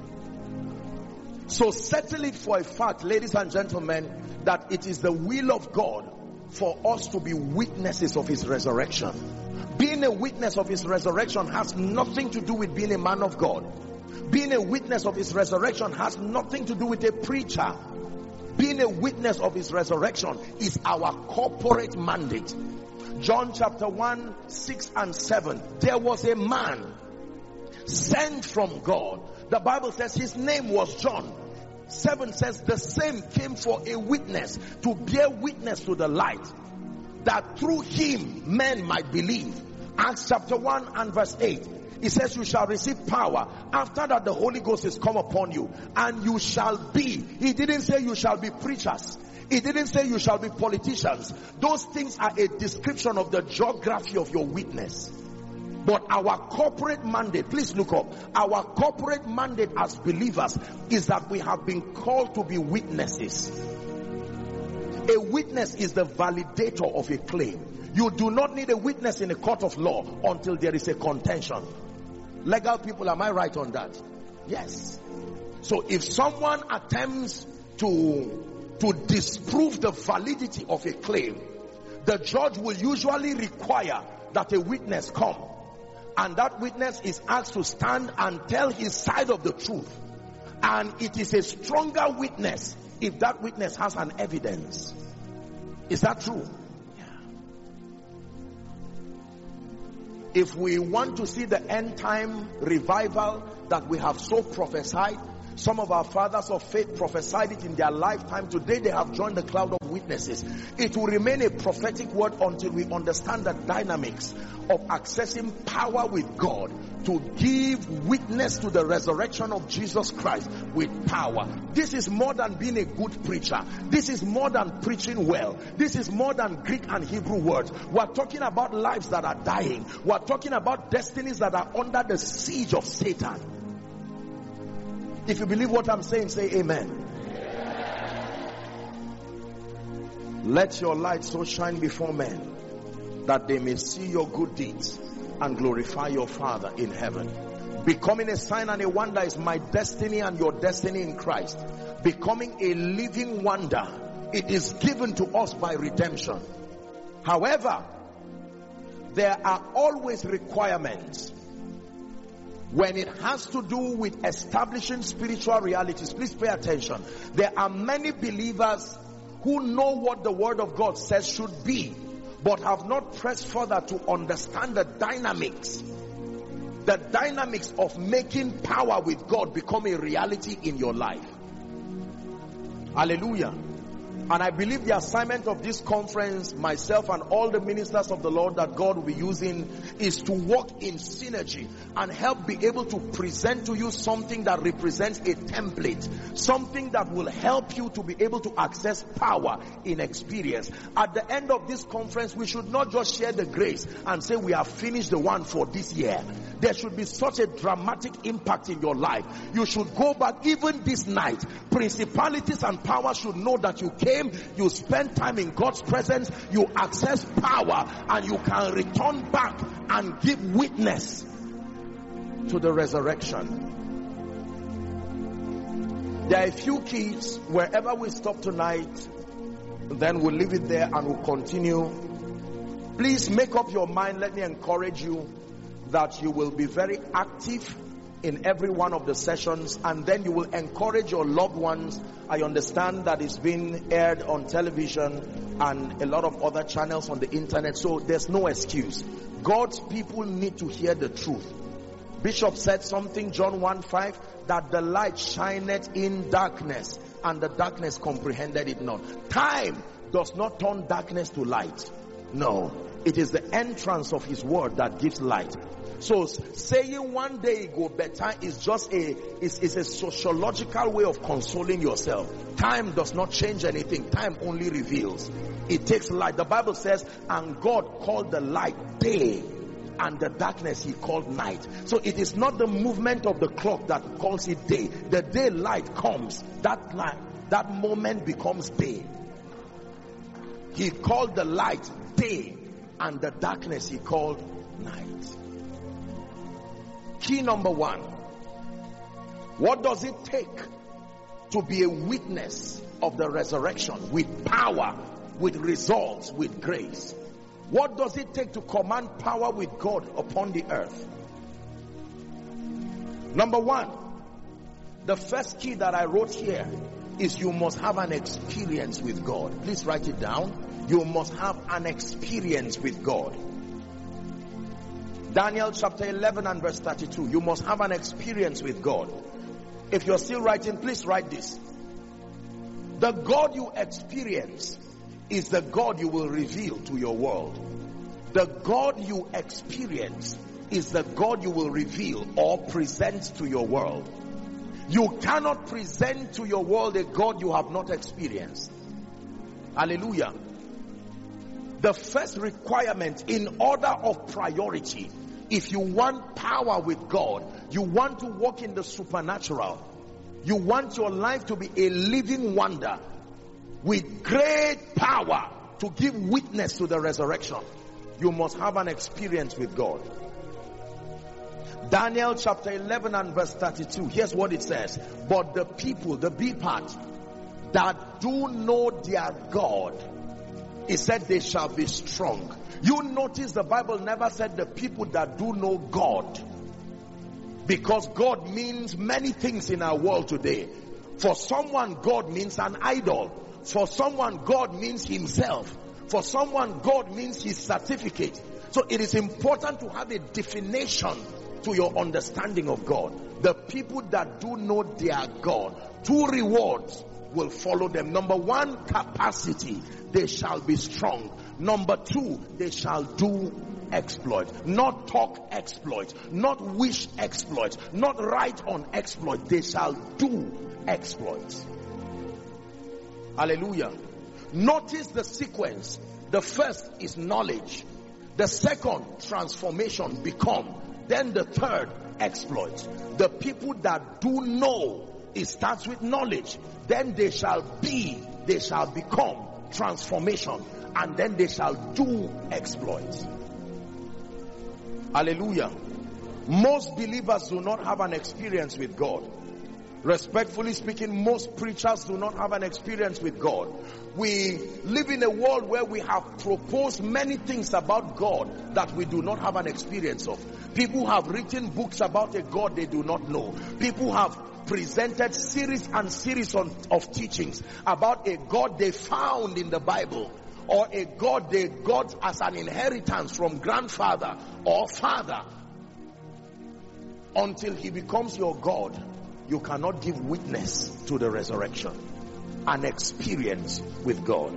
So settle it for a fact, ladies and gentlemen, that it is the will of God for us to be witnesses of his resurrection. Being a witness of his resurrection has nothing to do with being a man of God. Being a witness of his resurrection has nothing to do with a preacher. Being a witness of his resurrection is our corporate mandate. John chapter one, six and seven. There was a man sent from God. The Bible says his name was John. Seven says the same came for a witness, to bear witness to the light, that through him men might believe. Acts chapter one and verse eight. It says you shall receive power after that the Holy Ghost is come upon you, and you shall be. He didn't say you shall be preachers. He didn't say you shall be politicians. Those things are a description of the geography of your witness. But our corporate mandate, please look up, our corporate mandate as believers is that we have been called to be witnesses. A witness is the validator of a claim. You do not need a witness in a court of law until there is a contention. Legal people, am I right on that? Yes. So if someone attempts to, to disprove the validity of a claim, the judge will usually require that a witness come. And that witness is asked to stand and tell his side of the truth. And it is a stronger witness if that witness has an evidence. Is that true? Yeah. If we want to see the end time revival that we have so prophesied, some of our fathers of faith prophesied it in their lifetime. Today they have joined the cloud of witnesses. It will remain a prophetic word until we understand the dynamics of accessing power with God to give witness to the resurrection of Jesus Christ with power. This is more than being a good preacher. This is more than preaching well. This is more than Greek and Hebrew words. We're talking about lives that are dying. We're talking about destinies that are under the siege of Satan. If you believe what I'm saying, say amen. Let your light so shine before men that they may see your good deeds and glorify your Father in heaven. Becoming a sign and a wonder is my destiny and your destiny in Christ. Becoming a living wonder, it is given to us by redemption. However, there are always requirements when it has to do with establishing spiritual realities. Please pay attention. There are many believers who know what the word of God says should be, but have not pressed further to understand the dynamics, the dynamics of making power with God become a reality in your life. Hallelujah. And I believe the assignment of this conference, myself and all the ministers of the Lord that God will be using, is to walk in synergy and help be able to present to you something that represents a template, something that will help you to be able to access power in experience. At the end of this conference, we should not just share the grace and say we have finished the one for this year. There should be such a dramatic impact in your life. You should go back even this night. Principalities and powers should know that you came, you spent time in God's presence, you access power, and you can return back and give witness to the resurrection. There are a few keys. Wherever we stop tonight, then we'll leave it there and we'll continue. Please make up your mind. Let me encourage you that you will be very active in every one of the sessions, and then you will encourage your loved ones. I understand that it's been aired on television and a lot of other channels on the internet, so there's no excuse. God's people need to hear the truth. Bishop said something, John one five, that the light shineth in darkness and the darkness comprehended it not. Time does not turn darkness to light. No, it is the entrance of his word that gives light. So saying one day go better is just a is, is a sociological way of consoling yourself. Time does not change anything. Time only reveals. It takes light. The Bible says, and God called the light day, and the darkness he called night. So it is not the movement of the clock that calls it day. The day light comes, that light, that moment becomes day. He called the light day, and the darkness he called night. Key number one. What does it take to be a witness of the resurrection with power, with results, with grace? What does it take to command power with God upon the earth? Number one, the first key that I wrote here is you must have an experience with God. Please write it down. You must have an experience with God. Daniel chapter eleven and verse thirty-two. You must have an experience with God. If you're still writing, please write this. The God you experience is the God you will reveal to your world. The God you experience is the God you will reveal or present to your world. You cannot present to your world a God you have not experienced. Hallelujah. The first requirement in order of priority, if you want power with God, you want to walk in the supernatural, you want your life to be a living wonder with great power to give witness to the resurrection, you must have an experience with God. Daniel chapter eleven and verse thirty-two. Here's what it says. But the people, the B part, that do know their God, it said they shall be strong. You notice the Bible never said the people that do know God, because God means many things in our world today. For someone, God means an idol. For someone, God means himself. For someone, God means his certificate. So it is important to have a definition to your understanding of God. The people that do know their God, two rewards will follow them. Number one, capacity. They shall be strong. Number two, they shall do exploit. Not talk exploit, not wish exploit, not write on exploit. They shall do exploits. Hallelujah. Notice the sequence. The first is knowledge. The second, transformation, become. Then the third, exploit. The people that do know, it starts with knowledge. Then they shall be, they shall become, transformation, and then they shall do exploits. Hallelujah. Most believers do not have an experience with God. Respectfully speaking, most preachers do not have an experience with God. We live in a world where we have proposed many things about God that we do not have an experience of. People have written books about a God they do not know. People have presented series and series on, of teachings about a God they found in the Bible. or a God they got as an inheritance from grandfather or father, until he becomes your God, you cannot give witness to the resurrection, an experience with God.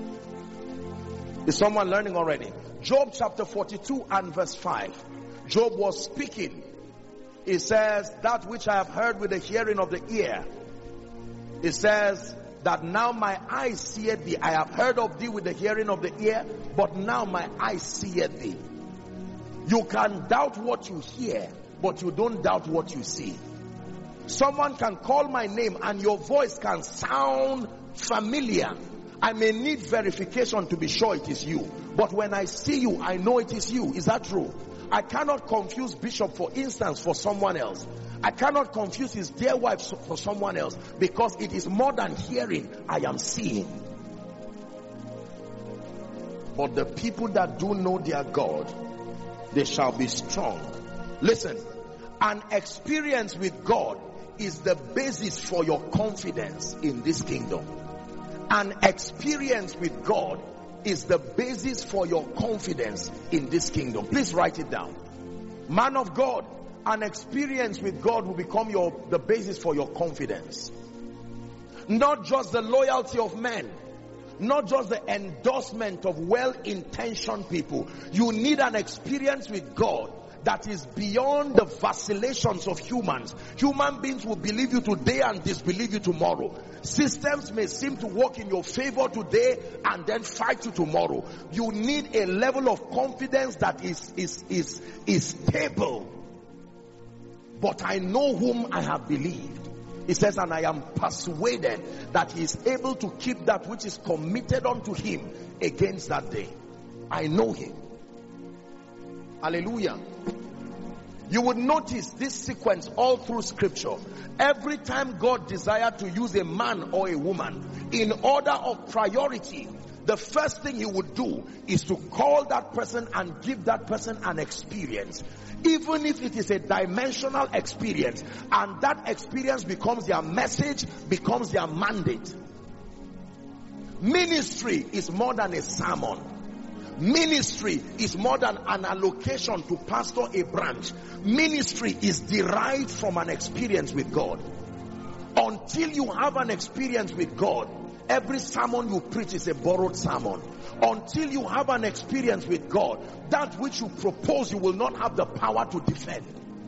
Is someone learning already? Job chapter forty-two and verse five. Job was speaking. He says, that which I have heard with the hearing of the ear. It says that now my eyes seeth thee. I have heard of thee with the hearing of the ear, but now my eyes seeth thee. You can doubt what you hear, but you don't doubt what you see. Someone can call my name and your voice can sound familiar. I may need verification to be sure it is you, but when I see you, I know it is you. Is that true? I cannot confuse Bishop, for instance, for someone else. I cannot confuse his dear wife for someone else, because it is more than hearing. I am seeing. But the people that do know their God, they shall be strong. Listen, an experience with God is the basis for your confidence in this kingdom. An experience with God is the basis for your confidence in this kingdom. Please write it down. Man of God, an experience with God will become your the basis for your confidence. Not just the loyalty of men, not just the endorsement of well-intentioned people. You need an experience with God that is beyond the vacillations of humans. Human beings will believe you today and disbelieve you tomorrow. Systems may seem to work in your favor today and then fight you tomorrow. You need a level of confidence that is, is, is, is stable. But I know whom I have believed. He says, and I am persuaded that he is able to keep that which is committed unto him against that day. I know him. Hallelujah. You would notice this sequence all through scripture. Every time God desired to use a man or a woman, in order of priority, the first thing he would do is to call that person and give that person an experience. Even if it is a dimensional experience, and that experience becomes their message, becomes their mandate. Ministry is more than a sermon. Ministry is more than an allocation to pastor a branch. Ministry is derived from an experience with God. Until you have an experience with God, every sermon you preach is a borrowed sermon. Until you have an experience with God, that which you propose you will not have the power to defend.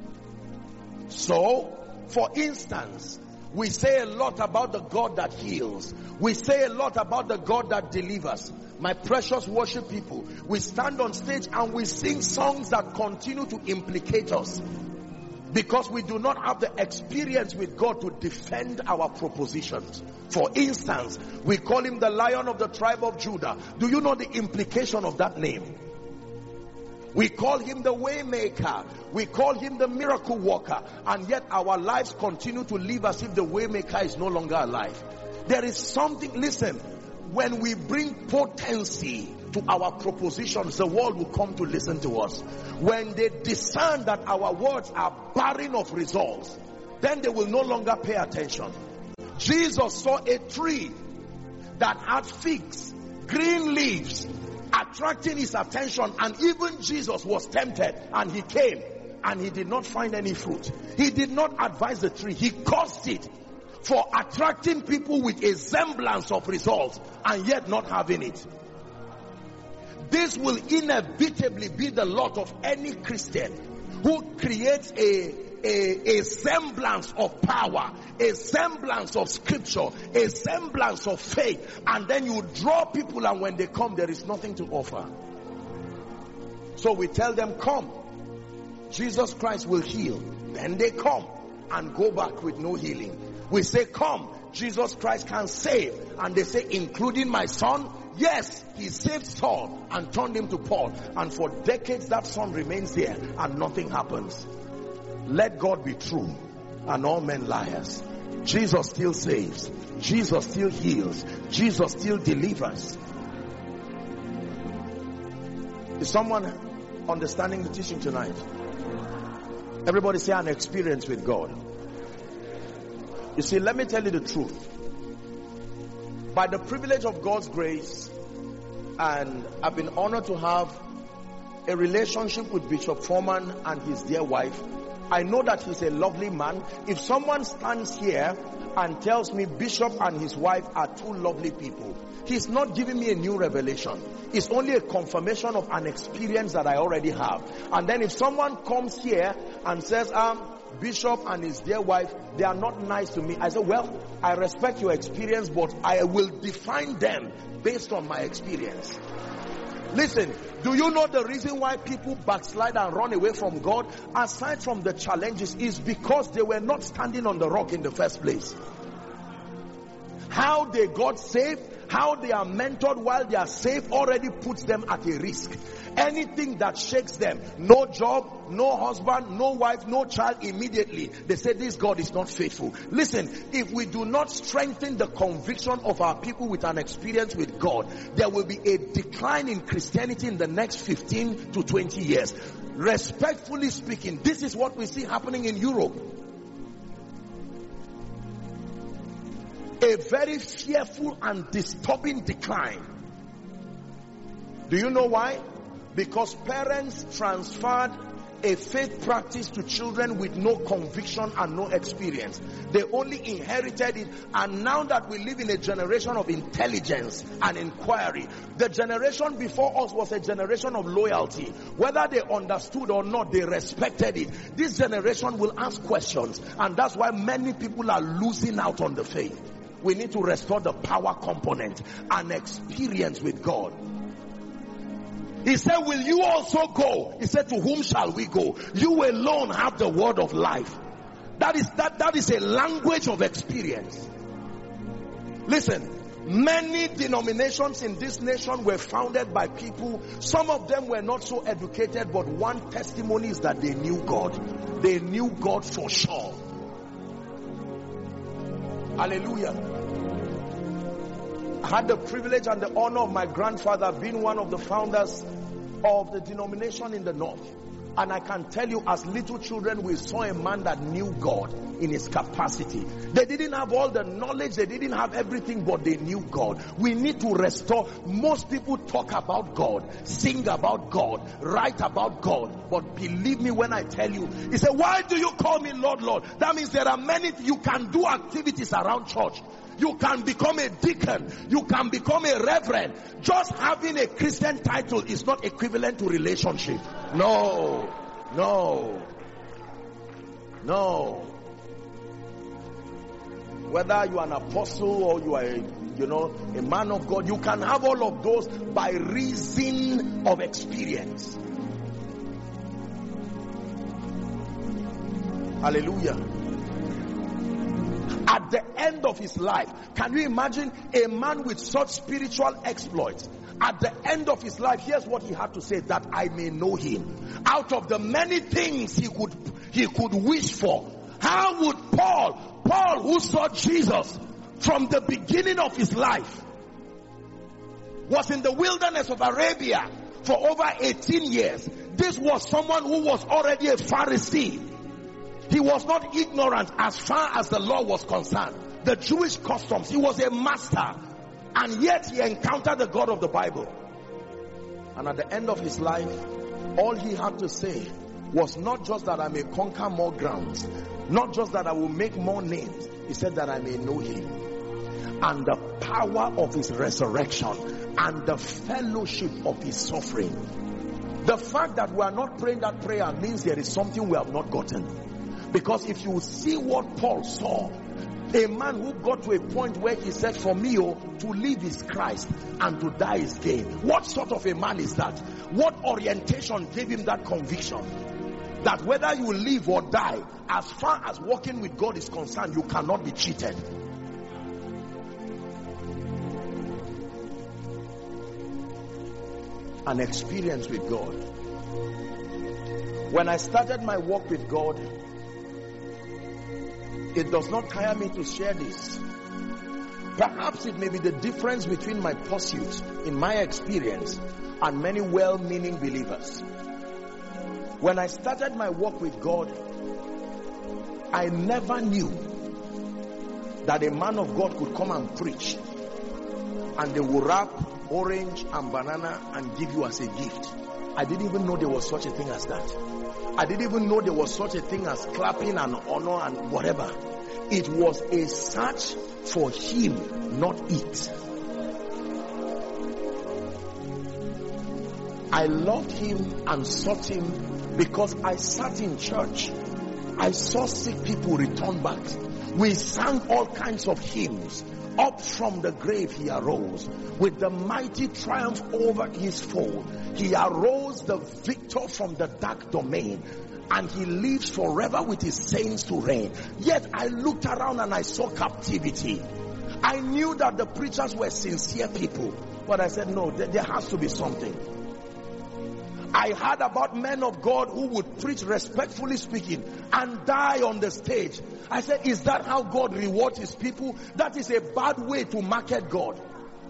So, for instance, we say a lot about the God that heals. We say a lot about the God that delivers. My precious worship people, we stand on stage and we sing songs that continue to implicate us, because we do not have the experience with God to defend our propositions. For instance, we call him the Lion of the tribe of Judah. Do you know the implication of that name? We call him the Waymaker. We call him the Miracle Worker. And yet our lives continue to live as if the Waymaker is no longer alive. There is something, listen, when we bring potency to our propositions, the world will come to listen to us. When they discern that our words are barren of results, then they will no longer pay attention. Jesus saw a tree that had figs, green leaves, attracting his attention, and even Jesus was tempted, and he came and he did not find any fruit. He did not advise the tree, he cursed it for attracting people with a semblance of results and yet not having it. This will inevitably be the lot of any Christian who creates a, a, a semblance of power, a semblance of scripture, a semblance of faith, and then you draw people, and when they come, there is nothing to offer. So we tell them, come, Jesus Christ will heal. Then they come and go back with no healing. We say, come, Jesus Christ can save. And they say, including my son? Yes, he saved Saul and turned him to Paul. And for decades that son remains there and nothing happens. Let God be true and all men liars. Jesus still saves. Jesus still heals. Jesus still delivers. Is someone understanding the teaching tonight? Everybody say, an experience with God. You see, let me tell you the truth. By the privilege of God's grace, and I've been honored to have a relationship with Bishop Foreman and his dear wife. I know that he's a lovely man. If someone stands here and tells me Bishop and his wife are two lovely people, he's not giving me a new revelation. It's only a confirmation of an experience that I already have. And then if someone comes here and says, um, Bishop and his dear wife, they are not nice to me, I say, well, I respect your experience, but I will define them based on my experience. Listen, do you know the reason why people backslide and run away from God, aside from the challenges, is because they were not standing on the rock in the first place? How they got saved, how they are mentored while they are saved already puts them at a risk. Anything that shakes them, no job, no husband, no wife, no child, immediately they say this God is not faithful. Listen, if we do not strengthen the conviction of our people with an experience with God, there will be a decline in Christianity in the next fifteen to twenty years. Respectfully speaking, this is what we see happening in Europe. A very fearful and disturbing decline. Do you know why? Because parents transferred a faith practice to children with no conviction and no experience. They only inherited it, and now that we live in a generation of intelligence and inquiry, the generation before us was a generation of loyalty. Whether they understood or not, they respected it. This generation will ask questions, and that's why many people are losing out on the faith. We need to restore the power component and experience with God. He said, will you also go? He said, to whom shall we go? You alone have the word of life. That is, that, that is a language of experience. Listen, many denominations in this nation were founded by people. Some of them were not so educated, but one testimony is that they knew God. They knew God for sure. Hallelujah. I had the privilege and the honor of my grandfather being one of the founders of the denomination in the north. And I can tell you, as little children, we saw a man that knew God in his capacity. They didn't have all the knowledge, they didn't have everything, but they knew God. We need to restore. Most people talk about God, sing about God, write about God, but believe me when I tell you, he said, why do you call me Lord, Lord? That means there are many, you can do activities around church. You can become a deacon. You can become a reverend. Just having a Christian title is not equivalent to relationship. No. No. No. Whether you are an apostle or you are a, you know, a man of God, you can have all of those by reason of experience. Hallelujah. At the end of his life, can you imagine a man with such spiritual exploits? At the end of his life, here's what he had to say: that I may know him. Out of the many things he could he could wish for, how would Paul, Paul who saw Jesus from the beginning of his life, was in the wilderness of Arabia for over eighteen years. This was someone who was already a Pharisee. He was not ignorant as far as the law was concerned. The Jewish customs, he was a master. And yet he encountered the God of the Bible. And at the end of his life, all he had to say was not just that I may conquer more grounds, not just that I will make more names. He said that I may know him, and the power of his resurrection, and the fellowship of his suffering. The fact that we are not praying that prayer means there is something we have not gotten. Because if you see what Paul saw, a man who got to a point where he said, for me, oh, to live is Christ and to die is gain. What sort of a man is that? What orientation gave him that conviction? That whether you live or die, as far as walking with God is concerned, you cannot be cheated. An experience with God. When I started my walk with God, it does not tire me to share this. Perhaps it may be the difference between my pursuit, in my experience, and many well-meaning believers. When I started my walk with God, I never knew that a man of God could come and preach, and they will rap, orange and banana and give you as a gift. I didn't even know there was such a thing as that. I didn't even know there was such a thing as clapping and honor and whatever. It was a search for him, not it. I loved him and sought him because I sat in church. I saw sick people return back. We sang all kinds of hymns. Up from the grave he arose with the mighty triumph over his foe. He arose the victor from the dark domain, and he lives forever with his saints to reign. Yet I looked around and I saw captivity. I knew that the preachers were sincere people, but I said, no, there, there has to be something. I heard about men of God who would preach, respectfully speaking, and die on the stage. I said, is that how God rewards his people? That is a bad way to market God.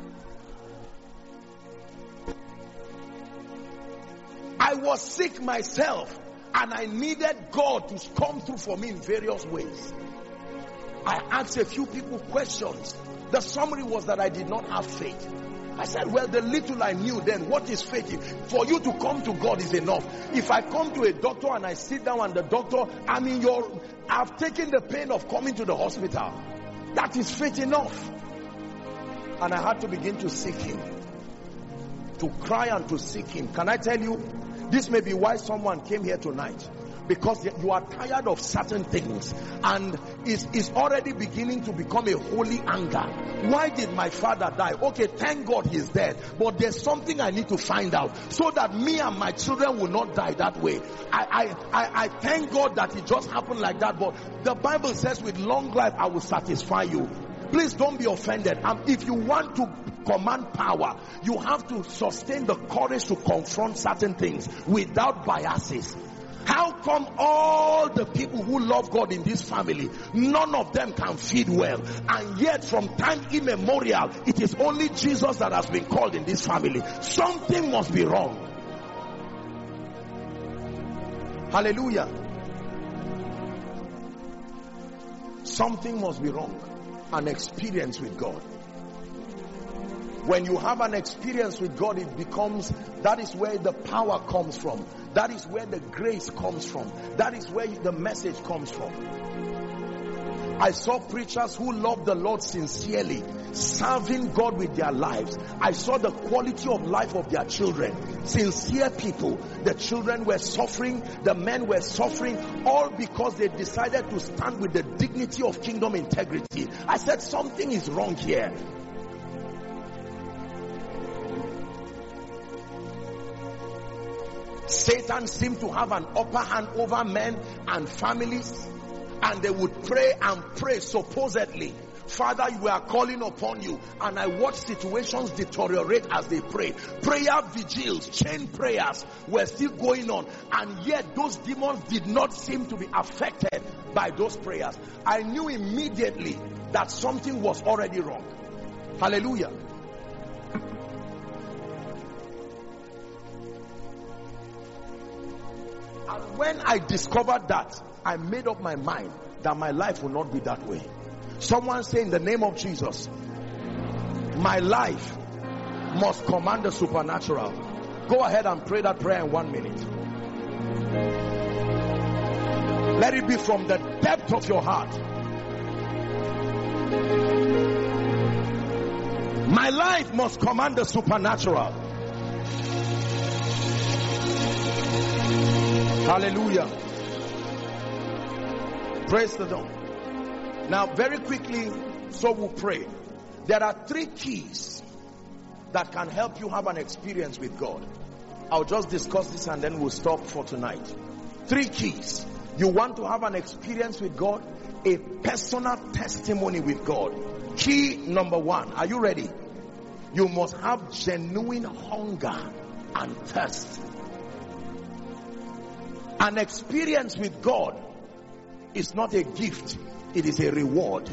I was sick myself, and I needed God to come through for me in various ways. I asked a few people questions. The summary was that I did not have faith. I said, well, the little I knew then, what is faith? For you to come to God is enough. If I come to a doctor and I sit down and the doctor, I mean, you're, I've taken the pain of coming to the hospital. That is faith enough. And I had to begin to seek him. To cry and to seek him. Can I tell you, this may be why someone came here tonight. Because you are tired of certain things, and it's, it's already beginning to become a holy anger. Why did my father die? Okay, thank God he's dead, but there's something I need to find out so that me and my children will not die that way. I, I, I, I thank God that it just happened like that, but the Bible says with long life I will satisfy you. Please don't be offended. Um, if you want to command power, you have to sustain the courage to confront certain things without biases. How come all the people who love God in this family, none of them can feed well, and yet from time immemorial it is only Jesus that has been called in this family? Something must be wrong. Hallelujah. Something must be wrong. An experience with God. When you have an experience with God, it becomes, that is where the power comes from. That is where the grace comes from. That is where the message comes from. I saw preachers who loved the Lord sincerely, serving God with their lives. I saw the quality of life of their children. Sincere people. The children were suffering, the men were suffering, all because they decided to stand with the dignity of kingdom integrity. I said, something is wrong here. Satan seemed to have an upper hand over men and families, and they would pray and pray supposedly. Father, we are calling upon you, and I watch situations deteriorate as they pray. Prayer vigils, chain prayers were still going on, and yet those demons did not seem to be affected by those prayers. I knew immediately that something was already wrong. Hallelujah. And when I discovered that, I made up my mind that my life will not be that way. Someone say, in the name of Jesus, my life must command the supernatural. Go ahead and pray that prayer in one minute. Let it be from the depth of your heart. My life must command the supernatural. Hallelujah. Praise the Lord. Now very quickly, so we'll pray. There are three keys that can help you have an experience with God. I'll just discuss this and then we'll stop for tonight. Three keys. You want to have an experience with God, a personal testimony with God. Key number one. Are you ready? You must have genuine hunger and thirst. An experience with God is not a gift, it is a reward.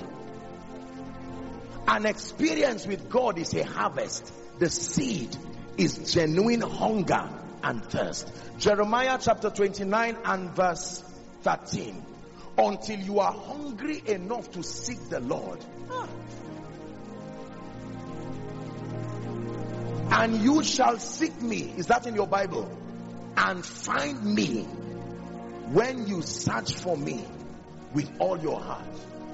An experience with God is a harvest. The seed is genuine hunger and thirst. Jeremiah chapter twenty-nine and verse thirteen. Until you are hungry enough to seek the Lord. And you shall seek me. Is that in your Bible? And find me when you search for me with all your heart.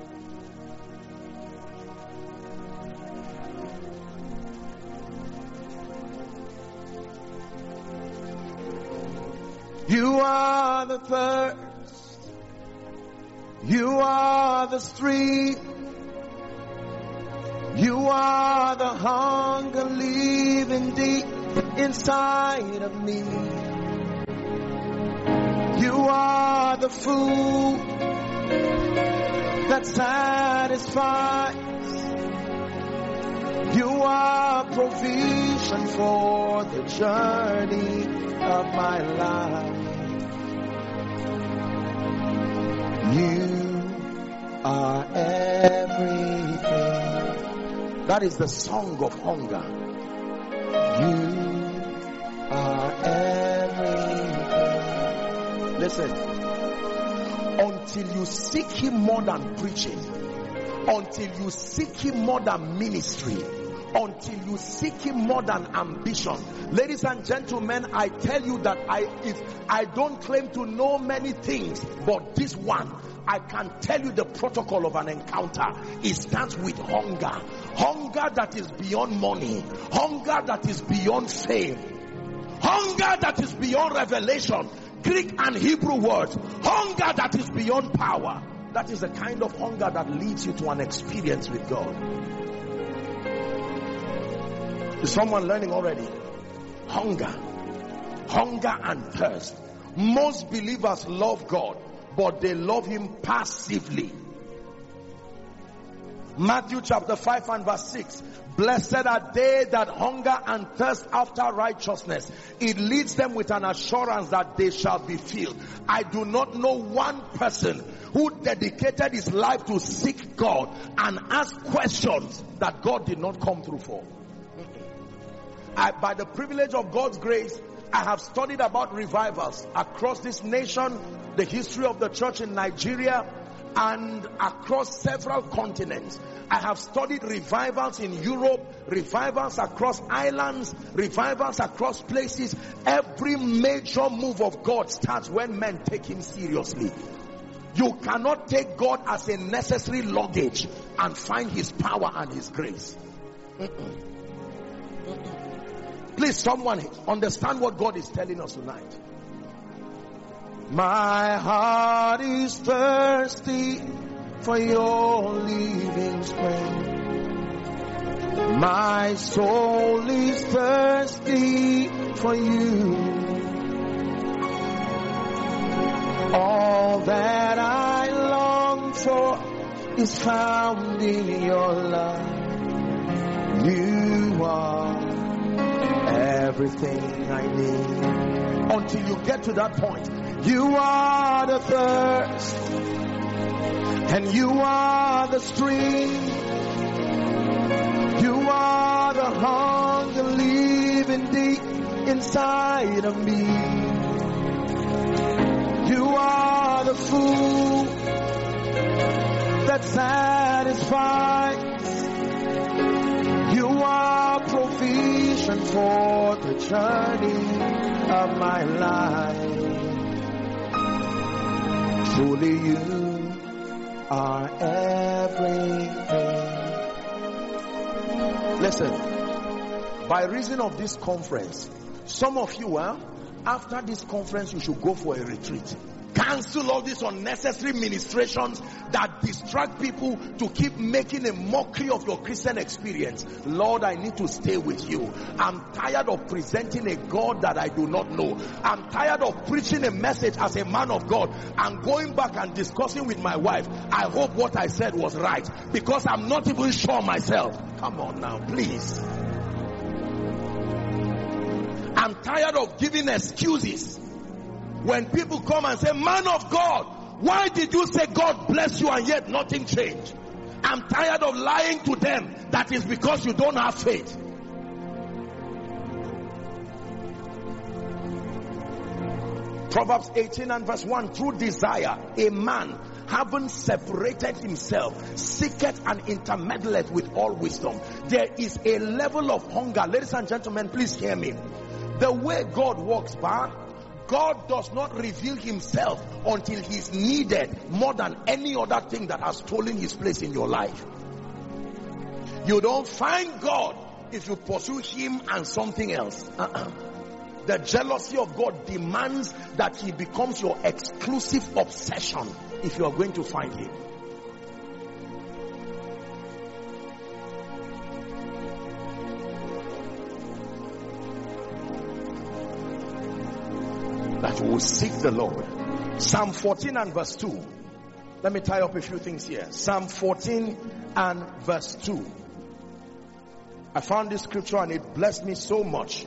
You are the thirst. You are the stream. You are the hunger living deep inside of me. You are the food that satisfies. You are provision for the journey of my life. You are everything. That is the song of hunger. You are everything. Listen, until you seek him more than preaching, until you seek him more than ministry, until you seek him more than ambition. Ladies and gentlemen, I tell you that I if I don't claim to know many things, but this one, I can tell you the protocol of an encounter. It starts with hunger. Hunger that is beyond money. Hunger that is beyond fame. Hunger that is beyond revelation. Greek and Hebrew words. Hunger that is beyond power. That is the kind of hunger that leads you to an experience with God. Is someone learning already? Hunger. Hunger and thirst. Most believers love God, but they love him passively. Matthew chapter five and verse six. Blessed are they that hunger and thirst after righteousness. It leads them with an assurance that they shall be filled. I do not know one person who dedicated his life to seek God and ask questions that God did not come through for. I, by the privilege of God's grace, I have studied about revivals across this nation, the history of the church in Nigeria, and across several continents. I have studied revivals in Europe, revivals across islands, revivals across places. Every major move of God starts when men take him seriously. You cannot take God as a necessary luggage and find his power and his grace. Mm-mm. Mm-mm. Please, someone understand what God is telling us tonight. My heart is thirsty for your living strength. My soul is thirsty for you. All that I long for is found in your love. You are everything I need. Until you get to that point, you are the thirst, and you are the stream. You are the hunger living deep inside of me. You are the food that satisfies. You are provision for the journey of my life. Truly you are everything. Listen, by reason of this conference, some of you, huh, after this conference, you should go for a retreat. Cancel all these unnecessary ministrations that distract people to keep making a mockery of your Christian experience. Lord, I need to stay with you. I'm tired of presenting a God that I do not know. I'm tired of preaching a message as a man of God and going back and discussing with my wife. I hope what I said was right, because I'm not even sure myself. Come on now, please. I'm tired of giving excuses. When people come and say, man of God, why did you say God bless you and yet nothing changed? I'm tired of lying to them that is because you don't have faith. Proverbs eighteen and verse one, through desire, a man having separated himself, seeketh and intermeddleth with all wisdom. There is a level of hunger. Ladies and gentlemen, please hear me. The way God walks by, God does not reveal himself until he's needed more than any other thing that has stolen his place in your life. You don't find God if you pursue him and something else. Uh-uh. The jealousy of God demands that he becomes your exclusive obsession if you are going to find him. That you will seek the Lord. Psalm fourteen and verse two. Let me tie up a few things here. Psalm fourteen and verse two. I found this scripture and it blessed me so much.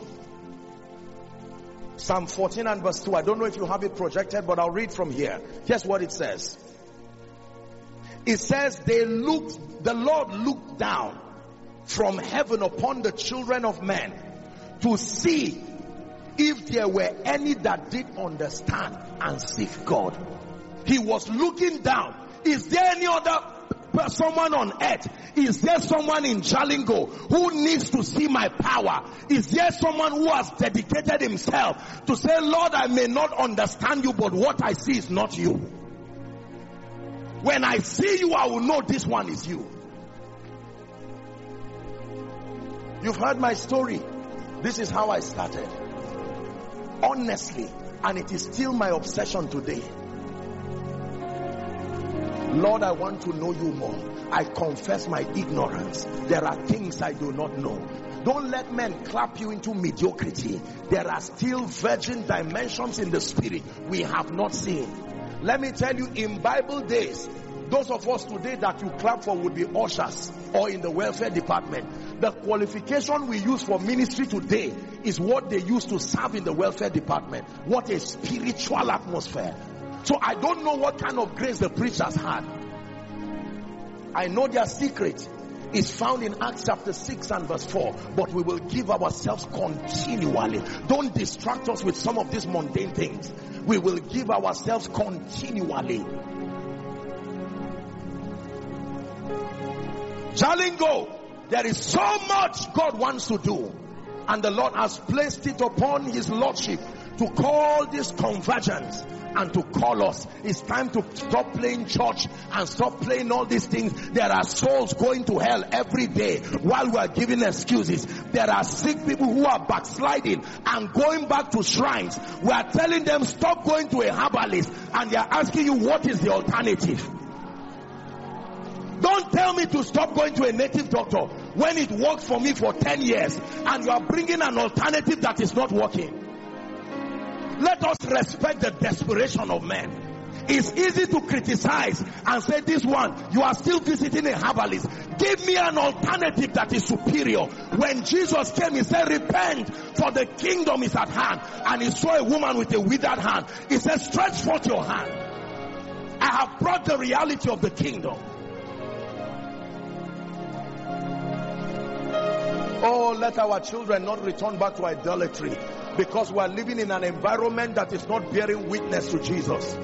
Psalm fourteen and verse two. I don't know if you have it projected, but I'll read from here. Here's what it says. It says, they looked, the Lord looked down from heaven upon the children of men to see if there were any that did understand and seek God. He was looking down. Is there any other someone on earth? Is there someone in Jalingo who needs to see my power? Is there someone who has dedicated himself to say, Lord, I may not understand you, but what I see is not you. When I see you, I will know this one is you. You've heard my story. This is how I started. Honestly, and it is still my obsession today. Lord, I want to know you more. I confess my ignorance. There are things I do not know. Don't let men clap you into mediocrity. There are still virgin dimensions in the spirit we have not seen. Let me tell you, in Bible days, those of us today that you clap for would be ushers or in the welfare department. The qualification we use for ministry today is what they used to serve in the welfare department. What a spiritual atmosphere. So I don't know what kind of grace the preachers had. I know their secret is found in Acts chapter six and verse four. But we will give ourselves continually. Don't distract us with some of these mundane things. We will give ourselves continually. Jalingo, there is so much God wants to do, and the Lord has placed it upon his lordship to call this convergence and to call us. It's time to stop playing church and stop playing all these things. There are souls going to hell every day while we are giving excuses. There are sick people who are backsliding and going back to shrines. We are telling them stop going to a herbalist, and they are asking you what is the alternative. Don't tell me to stop going to a native doctor when it worked for me for ten years and you are bringing an alternative that is not working. Let us respect the desperation of men. It's easy to criticize and say, this one, you are still visiting a herbalist. Give me an alternative that is superior. When Jesus came, he said, repent, for the kingdom is at hand. And he saw a woman with a withered hand. He said, stretch forth your hand. I have brought the reality of the kingdom. Oh, let our children not return back to idolatry, because we are living in an environment that is not bearing witness to Jesus.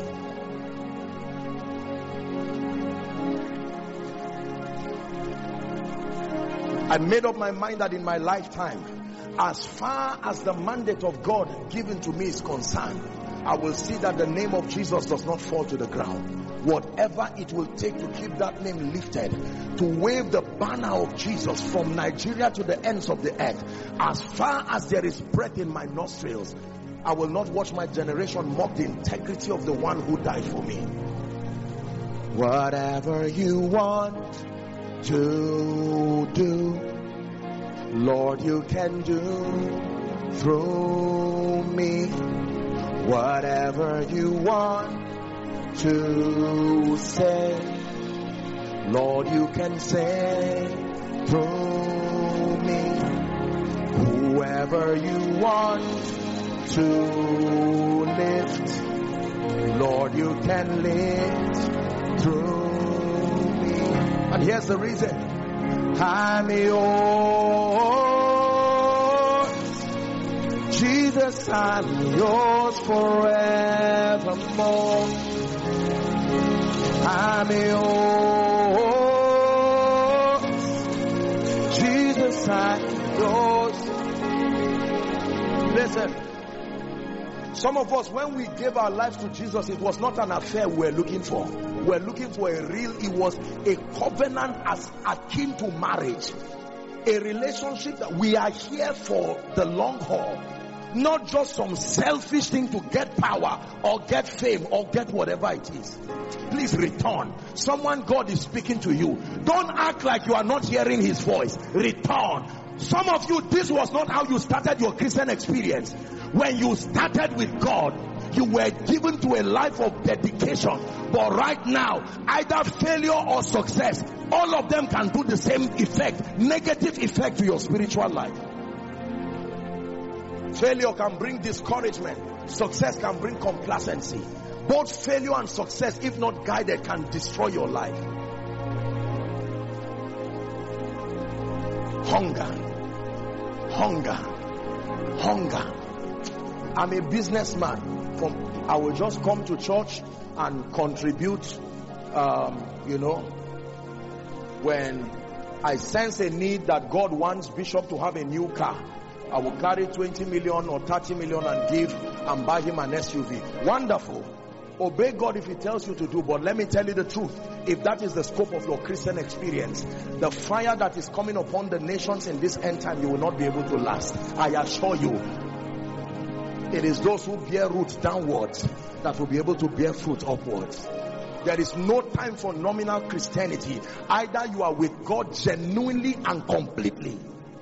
I made up my mind that in my lifetime, as far as the mandate of God given to me is concerned, I will see that the name of Jesus does not fall to the ground. Whatever it will take to keep that name lifted, to wave the banner of Jesus from Nigeria to the ends of the earth, as far as there is breath in my nostrils, I will not watch my generation mock the integrity of the one who died for me. Whatever you want to do, Lord, you can do through me. Whatever you want to say, Lord, you can say through me. Whoever you want to lift, Lord, you can lift through me. And here's the reason. I'm yours, Jesus, I'm yours forevermore. I'm yours. Jesus, I'm yours. Listen, some of us, when we gave our lives to Jesus, it was not an affair we were looking for. We were looking for a real, it was a covenant as akin to marriage. A relationship that we are here for the long haul. Not just some selfish thing to get power or get fame or get whatever it is. Please return. Someone, God is speaking to you. Don't act like you are not hearing his voice. Return. Some of you, this was not how you started your Christian experience. When you started with God, you were given to a life of dedication. But right now, either failure or success, all of them can do the same effect, negative effect to your spiritual life. Failure can bring discouragement. Success can bring complacency. Both failure and success, if not guided, can destroy your life. Hunger. Hunger. Hunger. I'm a businessman. From, I will just come to church and contribute. Um, you know, when I sense a need that God wants Bishop to have a new car, I will carry twenty million or thirty million and give and buy him an S U V. Wonderful. Obey God if he tells you to do. But let me tell you the truth. If that is the scope of your Christian experience, the fire that is coming upon the nations in this end time, you will not be able to last. I assure you. It is those who bear roots downwards that will be able to bear fruit upwards. There is no time for nominal Christianity. Either you are with God genuinely and completely.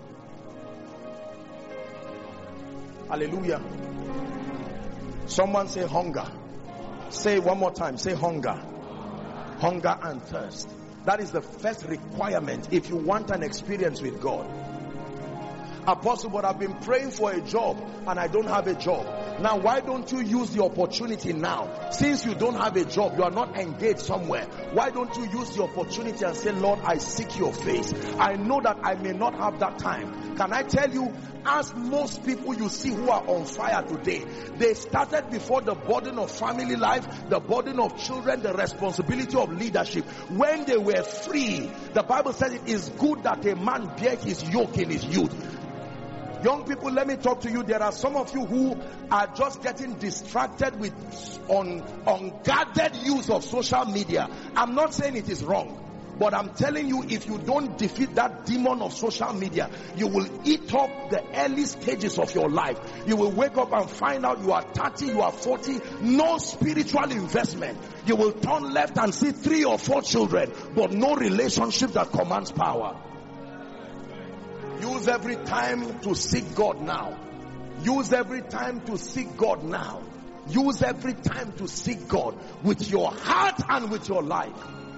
Hallelujah. Someone say hunger. Say it one more time. Say hunger. Hunger and thirst. That is the first requirement if you want an experience with God. Apostle, but I've been praying for a job and I don't have a job. Now, why don't you use the opportunity now? Since you don't have a job, you are not engaged somewhere. Why don't you use the opportunity and say, Lord, I seek your face. I know that I may not have that time. Can I tell you, as most people you see who are on fire today, they started before the burden of family life, the burden of children, the responsibility of leadership. When they were free, the Bible says it is good that a man bear his yoke in his youth. Young people, let me talk to you. There are some of you who are just getting distracted with un, unguarded use of social media. I'm not saying it is wrong, but I'm telling you, if you don't defeat that demon of social media, you will eat up the early stages of your life. You will wake up and find out you are thirty, you are forty, no spiritual investment. You will turn left and see three or four children, but no relationship that commands power. Use every time to seek God now. Use every time to seek God now. Use every time to seek God with your heart and with your life.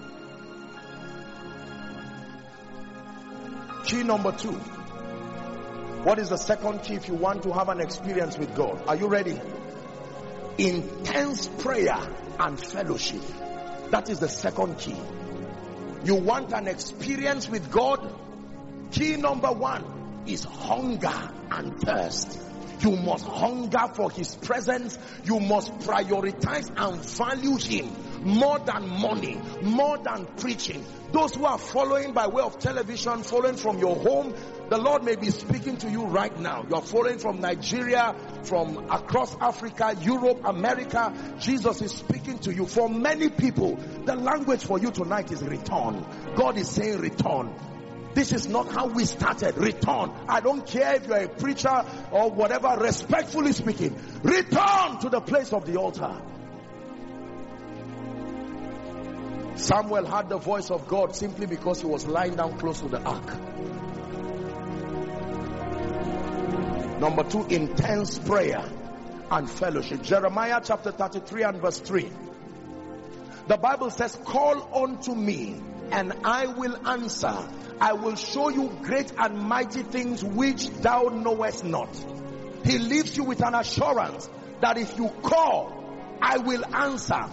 Key number two. What is the second key if you want to have an experience with God? Are you ready? Intense prayer and fellowship. That is the second key. You want an experience with God? Key number one is hunger and thirst. You must hunger for his presence. You must prioritize and value him more than money, more than preaching. Those who are following by way of television, following from your home, the Lord may be speaking to you right now. You are following from Nigeria, from across Africa, Europe, America. Jesus is speaking to you. For many people, the language for you tonight is return. God is saying return. This is not how we started. Return. I don't care if you're a preacher or whatever, respectfully speaking. Return to the place of the altar. Samuel had the voice of God simply because he was lying down close to the ark. Number two, intense prayer and fellowship. Jeremiah chapter thirty-three and verse three. The Bible says, call unto me and I will answer. I will show you great and mighty things which thou knowest not. He leaves you with an assurance that if you call, I will answer.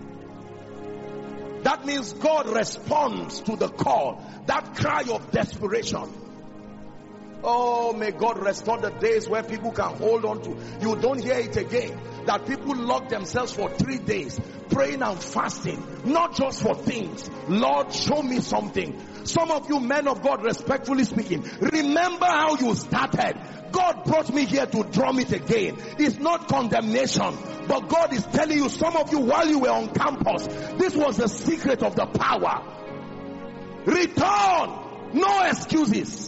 That means God responds to the call, that cry of desperation. Oh, may God restore the days where people can hold on to. You don't hear it again, that people lock themselves for three days praying and fasting, not just for things. Lord, show me something. Some of you men of God, respectfully speaking, remember how you started. God brought me here to drum it again. It's not condemnation, but God is telling you, some of you, while you were on campus, this was the secret of the power. Return. No excuses.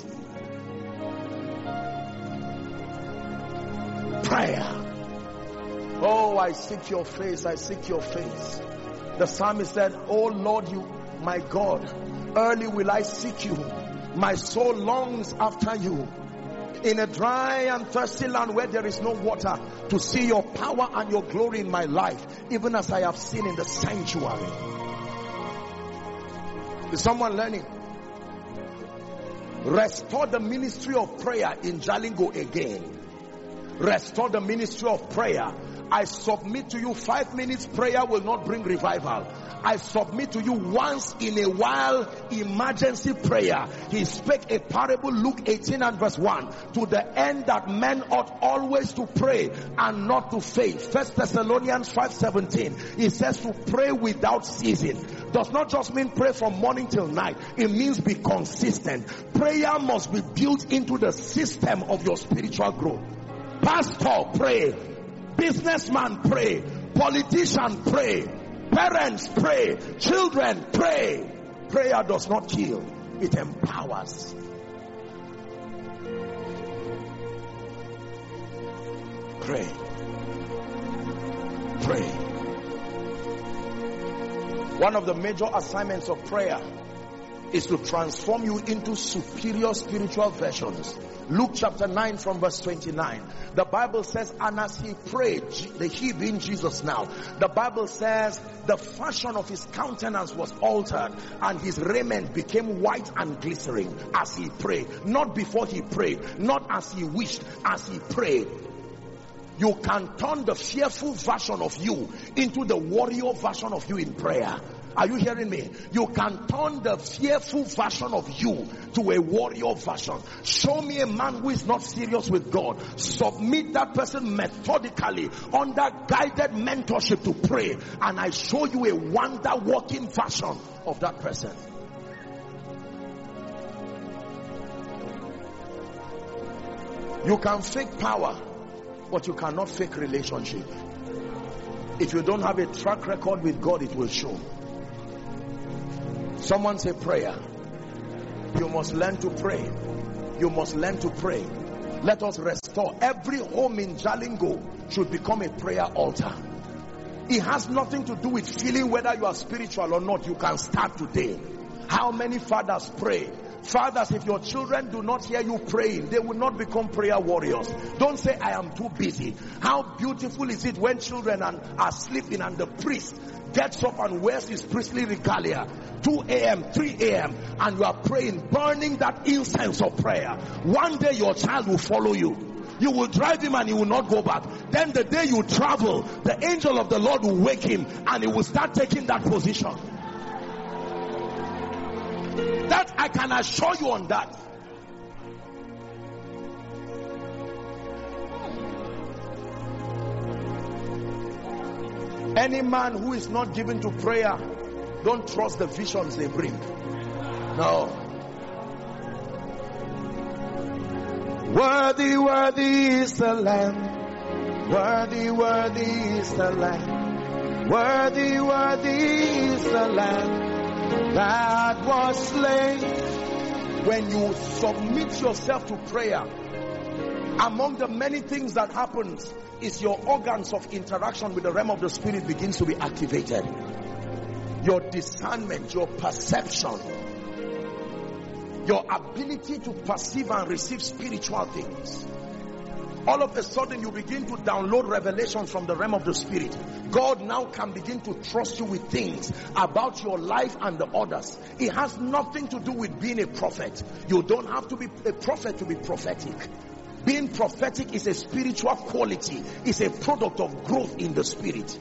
Prayer. Oh, I seek your face, I seek your face. The psalmist said, oh Lord, you, my God, early will I seek you. My soul longs after you. In a dry and thirsty land where there is no water, to see your power and your glory in my life, even as I have seen in the sanctuary. Is someone learning? Restore the ministry of prayer in Jalingo again. Restore the ministry of prayer. I submit to you, five minutes prayer will not bring revival. I submit to you, once in a while emergency prayer. He spake a parable, Luke eighteen and verse one, to the end that men ought always to pray and not to faint. First Thessalonians five seventeen, he says to pray without ceasing. Does not just mean pray from morning till night. It means be consistent. Prayer must be built into the system of your spiritual growth. Pastor, pray. Businessman, pray. Politician, pray. Parents, pray. Children, pray. Prayer does not kill, it empowers. Pray. Pray. One of the major assignments of prayer is to transform you into superior spiritual versions. Luke chapter nine from verse twenty-nine. The Bible says, and as he prayed, the he being Jesus now, the Bible says the fashion of his countenance was altered and his raiment became white and glittering as he prayed. Not before he prayed, not as he wished, as he prayed. You can turn the fearful version of you into the warrior version of you in prayer. Are you hearing me? You can turn the fearful version of you to a warrior version. Show me a man who is not serious with God. Submit that person methodically under guided mentorship to pray, and I show you a wonder working version of that person. You can fake power, but you cannot fake relationship. If you don't have a track record with God, it will show. Someone say prayer. You must learn to pray. You must learn to pray. Let us restore. Every home in Jalingo should become a prayer altar. It has nothing to do with feeling whether you are spiritual or not. You can start today. How many fathers pray? Fathers, if your children do not hear you praying, they will not become prayer warriors. Don't say, I am too busy. How beautiful is it when children are, are sleeping and the priest gets up and wears his priestly regalia, two a m, three a m, and you are praying, burning that incense of prayer. One day your child will follow you. You will drive him and he will not go back. Then the day you travel, the angel of the Lord will wake him and he will start taking that position. That I can assure you on that. Any man who is not given to prayer, don't trust the visions they bring. No. Worthy, worthy is the Lamb. Worthy, worthy is the Lamb. Worthy, worthy is the Lamb that was slain. When you submit yourself to prayer, among the many things that happens is your organs of interaction with the realm of the spirit begins to be activated. Your discernment, your perception, your ability to perceive and receive spiritual things. All of a sudden you begin to download revelations from the realm of the spirit. God now can begin to trust you with things about your life and the others. It has nothing to do with being a prophet. You don't have to be a prophet to be prophetic. Being prophetic is a spiritual quality. It's a product of growth in the spirit.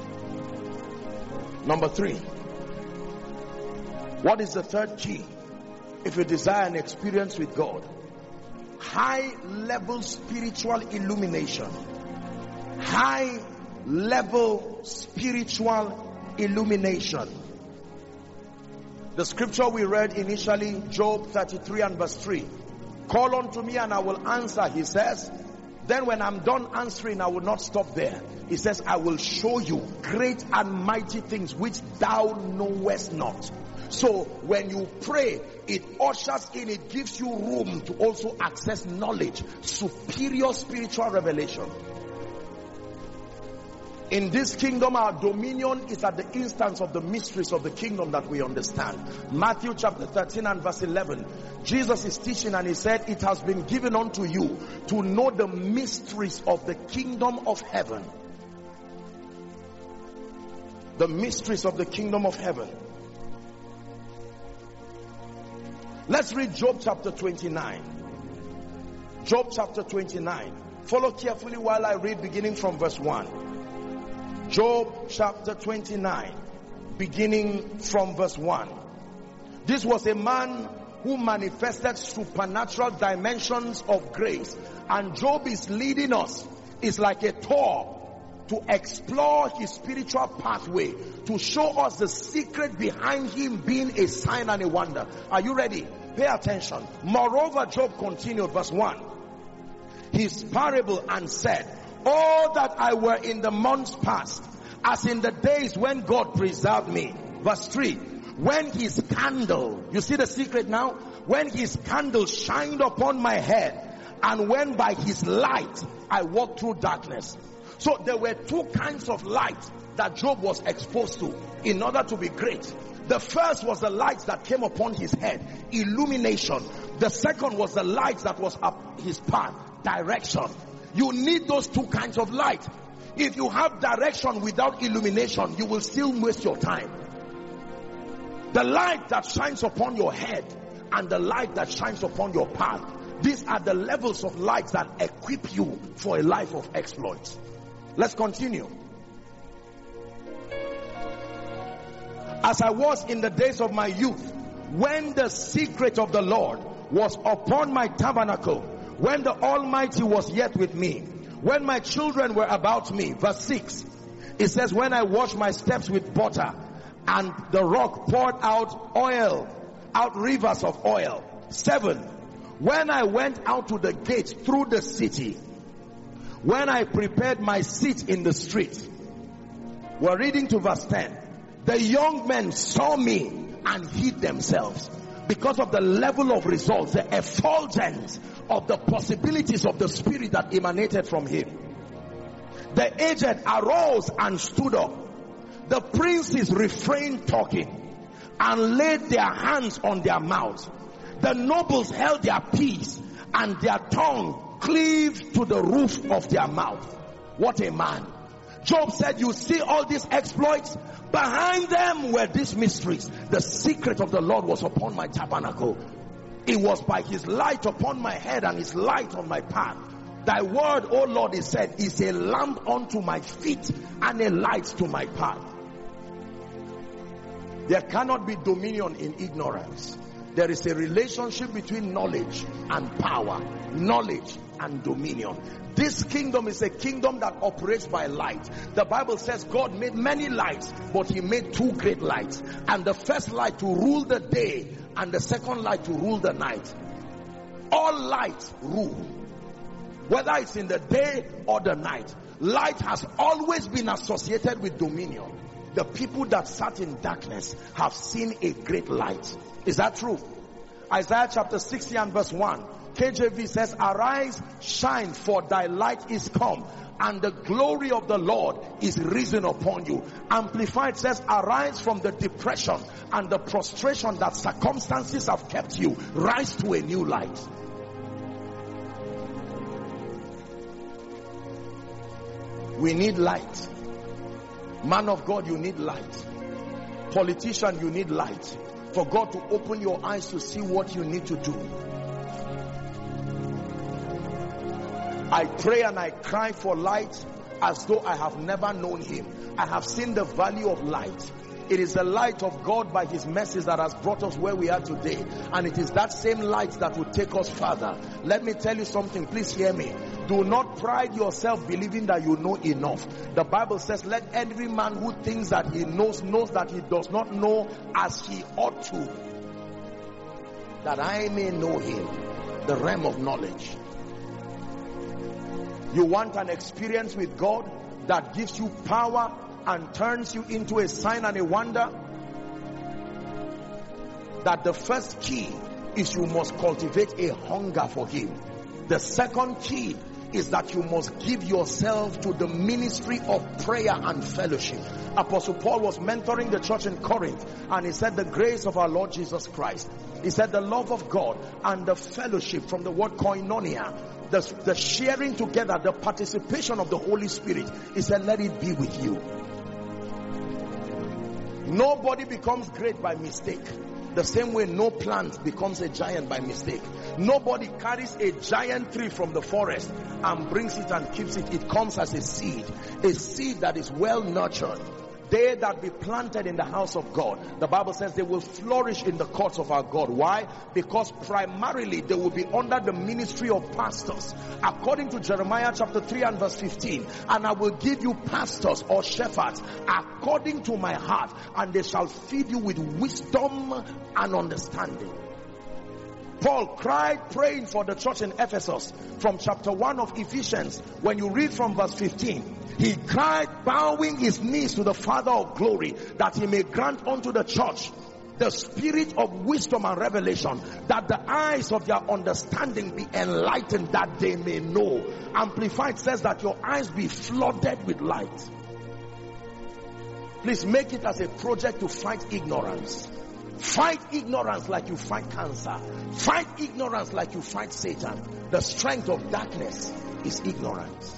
Number three. What is the third key If you desire an experience with God, high level spiritual illumination, high level spiritual illumination. The scripture we read initially, Job thirty-three and verse three. Call unto me and I will answer, he says. Then when I'm done answering, I will not stop there. He says, I will show you great and mighty things which thou knowest not. So when you pray, it ushers in, it gives you room to also access knowledge, superior spiritual revelation. In this kingdom, our dominion is at the instance of the mysteries of the kingdom that we understand. Matthew chapter thirteen and verse eleven. Jesus is teaching and he said, it has been given unto you to know the mysteries of the kingdom of heaven. The mysteries of the kingdom of heaven. Let's read Job chapter twenty-nine. Job chapter twenty-nine. Follow carefully while I read beginning from verse one. Job chapter twenty-nine, beginning from verse one. This was a man who manifested supernatural dimensions of grace. And Job is leading us. It's like a tour to explore his spiritual pathway, to show us the secret behind him being a sign and a wonder. Are you ready? Pay attention. Moreover, Job continued, verse one. His parable and said, oh, that I were in the months past, as in the days when God preserved me. Verse three. When his candle, you see the secret now? When his candle shined upon my head, and when by his light I walked through darkness. So there were two kinds of light that Job was exposed to in order to be great. The first was the light that came upon his head, illumination. The second was the light that was up his path, direction. You need those two kinds of light. If you have direction without illumination, you will still waste your time. The light that shines upon your head and the light that shines upon your path, these are the levels of light that equip you for a life of exploits. Let's continue. As I was in the days of my youth, when the secret of the Lord was upon my tabernacle, when the Almighty was yet with me, when my children were about me. Verse six, it says, when I washed my steps with butter, and the rock poured out oil, out rivers of oil. Seven, when I went out to the gate through the city, when I prepared my seat in the street. We're reading to verse ten. The young men saw me and hid themselves because of the level of results, the effulgence of the possibilities of the spirit that emanated from him. The aged arose and stood up. The princes refrained talking and laid their hands on their mouths. The nobles held their peace and their tongue cleaved to the roof of their mouth. What a man. Job said, you see all these exploits? Behind them were these mysteries. The secret of the Lord was upon my tabernacle. It was by his light upon my head and his light on my path. Thy word, O Lord, he said, is a lamp unto my feet and a light to my path. There cannot be dominion in ignorance. There is a relationship between knowledge and power, knowledge and dominion. This kingdom is a kingdom that operates by light. The Bible says God made many lights, but he made two great lights. And the first light to rule the day, and the second light to rule the night. All light rule, whether it's in the day or the night. Light has always been associated with dominion. The people that sat in darkness have seen a great light. Is that true? Isaiah chapter sixty and verse one. K J V says, arise, shine, for thy light is come, and the glory of the Lord is risen upon you. Amplified says, arise from the depression and the prostration that circumstances have kept you. Rise to a new light. We need light. Man of God, you need light. Politician, you need light. For God to open your eyes to see what you need to do. I pray and I cry for light as though I have never known him. I have seen the value of light. It is the light of God by his mercies that has brought us where we are today. And it is that same light that will take us further. Let me tell you something. Please hear me. Do not pride yourself believing that you know enough. The Bible says, let every man who thinks that he knows, knows that he does not know as he ought to, that I may know him. The realm of knowledge. You want an experience with God that gives you power and turns you into a sign and a wonder? That the first key is you must cultivate a hunger for him. The second key is that you must give yourself to the ministry of prayer and fellowship. Apostle Paul was mentoring the church in Corinth, and he said the grace of our Lord Jesus Christ, he said the love of God and the fellowship, from the word koinonia, the, the sharing together, the participation of the Holy Spirit, he said let it be with you. Nobody becomes great by mistake. The same way no plant becomes a giant by mistake. Nobody carries a giant tree from the forest and brings it and keeps it. It comes as a seed, a seed that is well nurtured. They that be planted in the house of God, the Bible says they will flourish in the courts of our God. Why? Because primarily they will be under the ministry of pastors, according to Jeremiah chapter three and verse fifteen. And I will give you pastors or shepherds according to my heart, and they shall feed you with wisdom and understanding. Paul cried praying for the church in Ephesus from chapter one of Ephesians. When you read from verse fifteen, he cried, bowing his knees to the Father of glory, that he may grant unto the church the spirit of wisdom and revelation, that the eyes of their understanding be enlightened, that they may know. Amplified says that your eyes be flooded with light. Please make it as a project to fight ignorance. Fight ignorance like you fight cancer. Fight ignorance like you fight Satan. The strength of darkness is ignorance.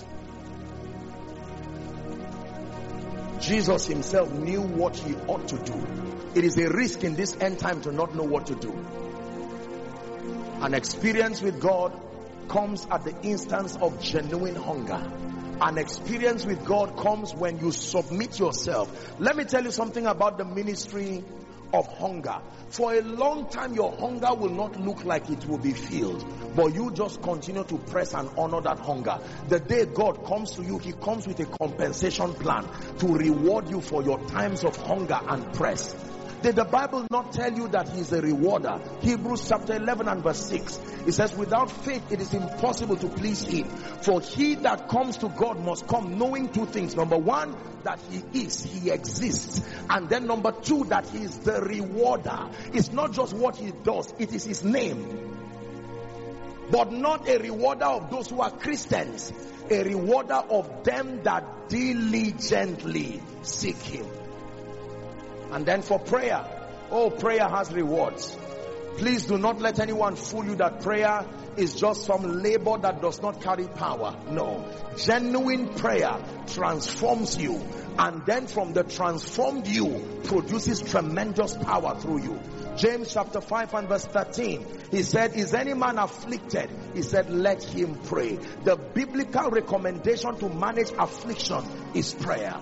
Jesus himself knew what he ought to do. It is a risk in this end time to not know what to do. An experience with God comes at the instance of genuine hunger. An experience with God comes when you submit yourself. Let me tell you something about the ministry of hunger. For a long time your hunger will not look like it will be filled, but you just continue to press and honor that hunger. The day God comes to you, he comes with a compensation plan to reward you for your times of hunger and press. Did the Bible not tell you that he's a rewarder? Hebrews chapter eleven and verse six, it says, without faith it is impossible to please him. For he that comes to God must come knowing two things. Number one, that he is, he exists. And then number two, that he is the rewarder. It's not just what he does, it is his name. But not a rewarder of those who are Christians, a rewarder of them that diligently seek him. And then for prayer, oh, prayer has rewards. Please do not let anyone fool you that prayer is just some labor that does not carry power. No, genuine prayer transforms you, and then from the transformed you produces tremendous power through you. James chapter five and verse thirteen, he said, is any man afflicted? He said, let him pray. The biblical recommendation to manage affliction is prayer.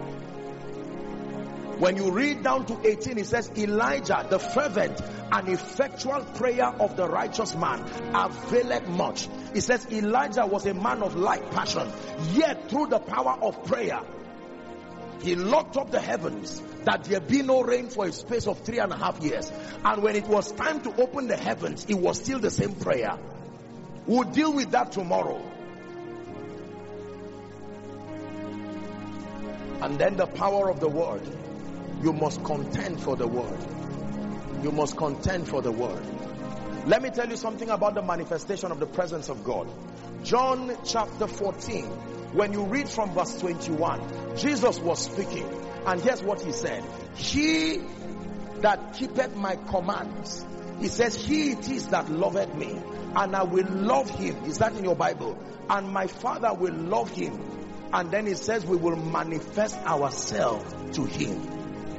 When you read down to eighteen, it says, Elijah, the fervent and effectual prayer of the righteous man availeth much. It says Elijah was a man of like passion, yet through the power of prayer, he locked up the heavens that there be no rain for a space of three and a half years. And when it was time to open the heavens, it was still the same prayer. We'll deal with that tomorrow. And then the power of the word. You must contend for the word. You must contend for the word. Let me tell you something about the manifestation of the presence of God. John chapter fourteen, when you read from verse twenty-one, Jesus was speaking, and here's what he said. He that keepeth my commands, he says, he it is that loveth me, and I will love him. Is that in your Bible? And my Father will love him. And then he says we will manifest ourselves to him.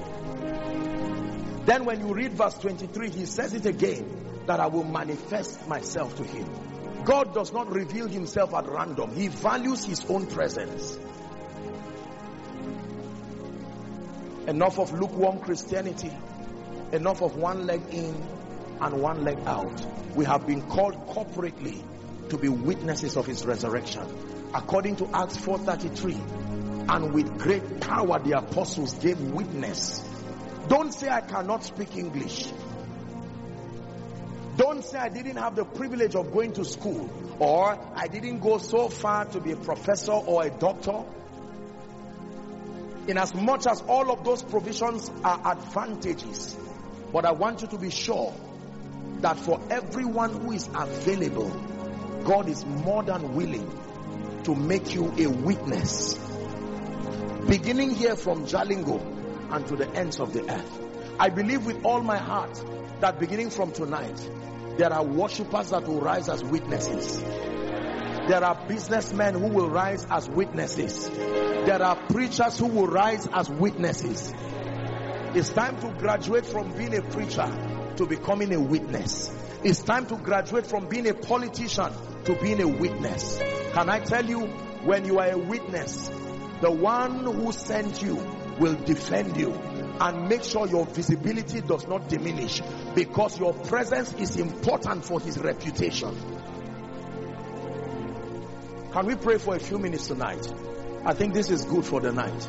Then when you read verse twenty-three, he says it again, that I will manifest myself to him. God does not reveal himself at random. He values his own presence. Enough of lukewarm Christianity. Enough of one leg in and one leg out. We have been called corporately to be witnesses of his resurrection. According to Acts four thirty-three, and with great power the apostles gave witness. Don't say I cannot speak English. Don't say I didn't have the privilege of going to school, or I didn't go so far to be a professor or a doctor. In as much as all of those provisions are advantages, but I want you to be sure that for everyone who is available, God is more than willing to make you a witness, beginning here from Jalingo and to the ends of the earth. I believe with all my heart that beginning from tonight, there are worshippers that will rise as witnesses. There are businessmen who will rise as witnesses. There are preachers who will rise as witnesses. It's time to graduate from being a preacher to becoming a witness. It's time to graduate from being a politician to being a witness. Can I tell you, when you are a witness, the one who sent you will defend you and make sure your visibility does not diminish, because your presence is important for his reputation. Can we pray for a few minutes tonight? I think this is good for the night.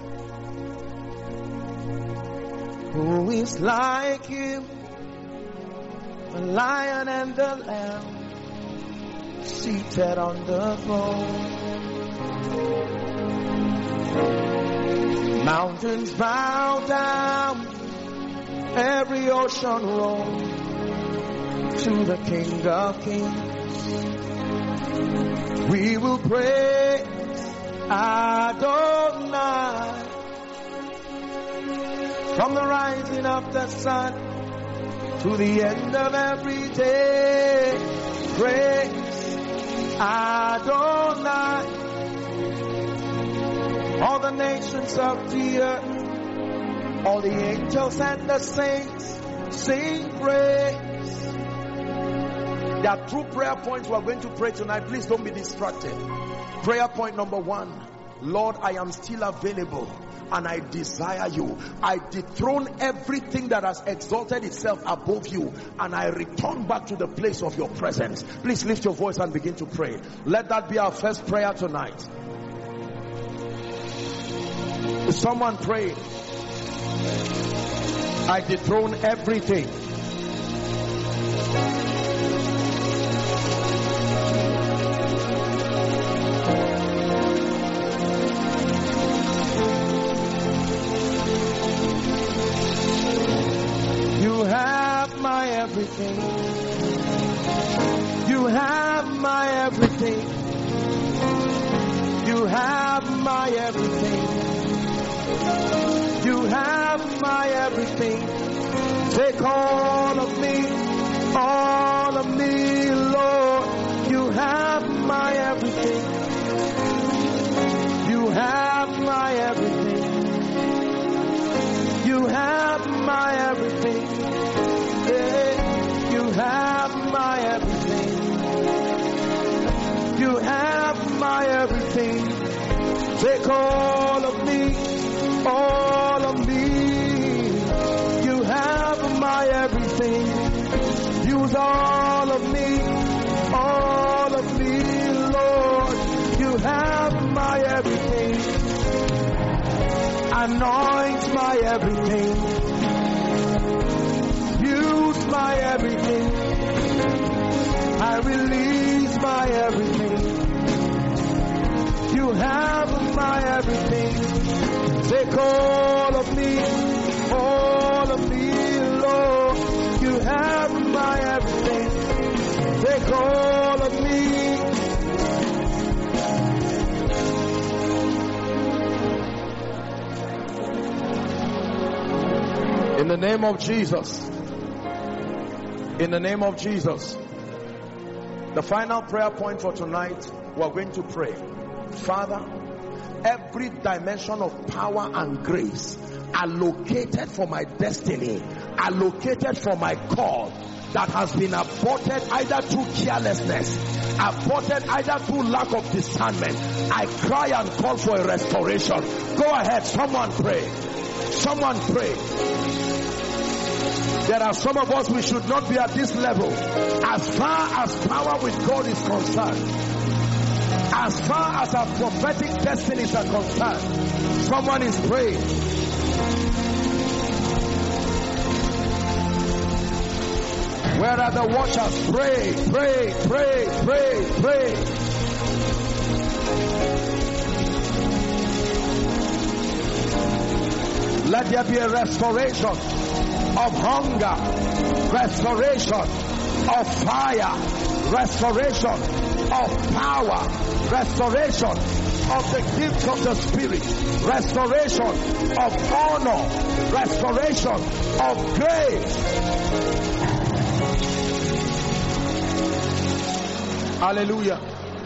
Who is like him? The lion and the lamb, seated on the throne. Mountains bow down, every ocean roll to the King of Kings. We will praise Adonai from the rising of the sun to the end of every day. Praise Adonai. All the nations of the earth, all the angels and the saints sing praise. There are two prayer points we are going to pray tonight. Please don't be distracted. Prayer point number one: Lord, I am still available and I desire you. I dethrone everything that has exalted itself above you, and I return back to the place of your presence. Please lift your voice and begin to pray. Let that be our first prayer tonight. Is someone praying? I dethrone everything. You have my everything. You have my everything. You have my everything. You have my everything. Take all of me, all of me, Lord. You have my everything. You have my everything. You have my everything. Yeah. You have my everything. You have my everything. Take all of me, all of me. You have my everything. Use all of me, all of me, Lord. You have my everything. Anoint my everything. Use my everything. I release my everything. You have my everything. Take all of me, all of me, Lord. You have my everything. Take all of me. In the name of Jesus. In the name of Jesus. The final prayer point for tonight, we are going to pray. Father, every dimension of power and grace allocated for my destiny, allocated for my call, that has been aborted either through carelessness, aborted either through lack of discernment, I cry and call for a restoration. Go ahead, someone pray. Someone pray. There are some of us, we should not be at this level. As far as power with God is concerned, as far as our prophetic destinies are concerned, someone is praying. Where are the watchers? Pray, pray, pray, pray, pray. Let there be a restoration of hunger, restoration of fire, restoration of power, restoration of the gift of the Spirit, restoration of honor, restoration of grace. Hallelujah.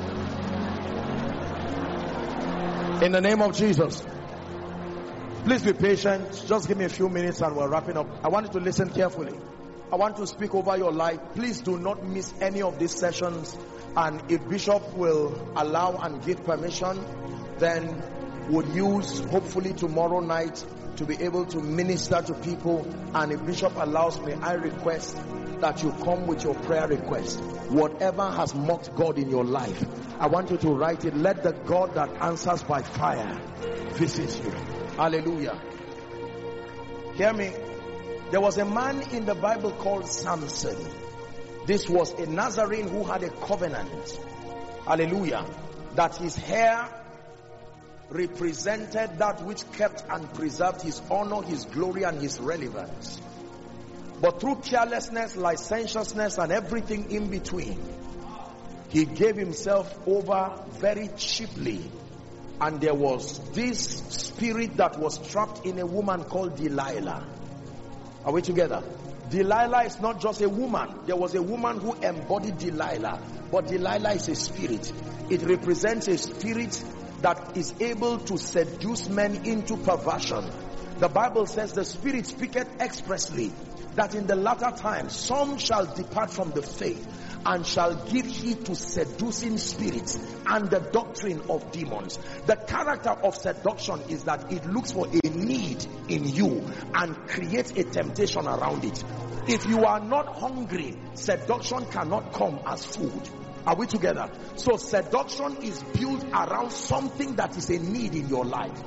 In the name of Jesus. Please be patient. Just give me a few minutes and we're wrapping up. I want you to listen carefully. I want to speak over your life. Please do not miss any of these sessions. And if Bishop will allow and give permission, then would use hopefully tomorrow night to be able to minister to people. And if Bishop allows me, I request that you come with your prayer request. Whatever has mocked God in your life, I want you to write it. Let the God that answers by fire visit you. Hallelujah. Hear me. There was a man in the Bible called Samson. This was a Nazarene who had a covenant. Hallelujah. That his hair represented that which kept and preserved his honor, his glory, and his relevance. But through carelessness, licentiousness, and everything in between, he gave himself over very cheaply. And there was this spirit that was trapped in a woman called Delilah. Are we together? Delilah is not just a woman. There was a woman who embodied Delilah. But Delilah is a spirit. It represents a spirit that is able to seduce men into perversion. The Bible says the Spirit speaketh expressly that in the latter times some shall depart from the faith and shall give heed to seducing spirits and the doctrine of demons. The character of seduction is that it looks for a need in you and creates a temptation around it. If you are not hungry, seduction cannot come as food. Are we together? So seduction is built around something that is a need in your life.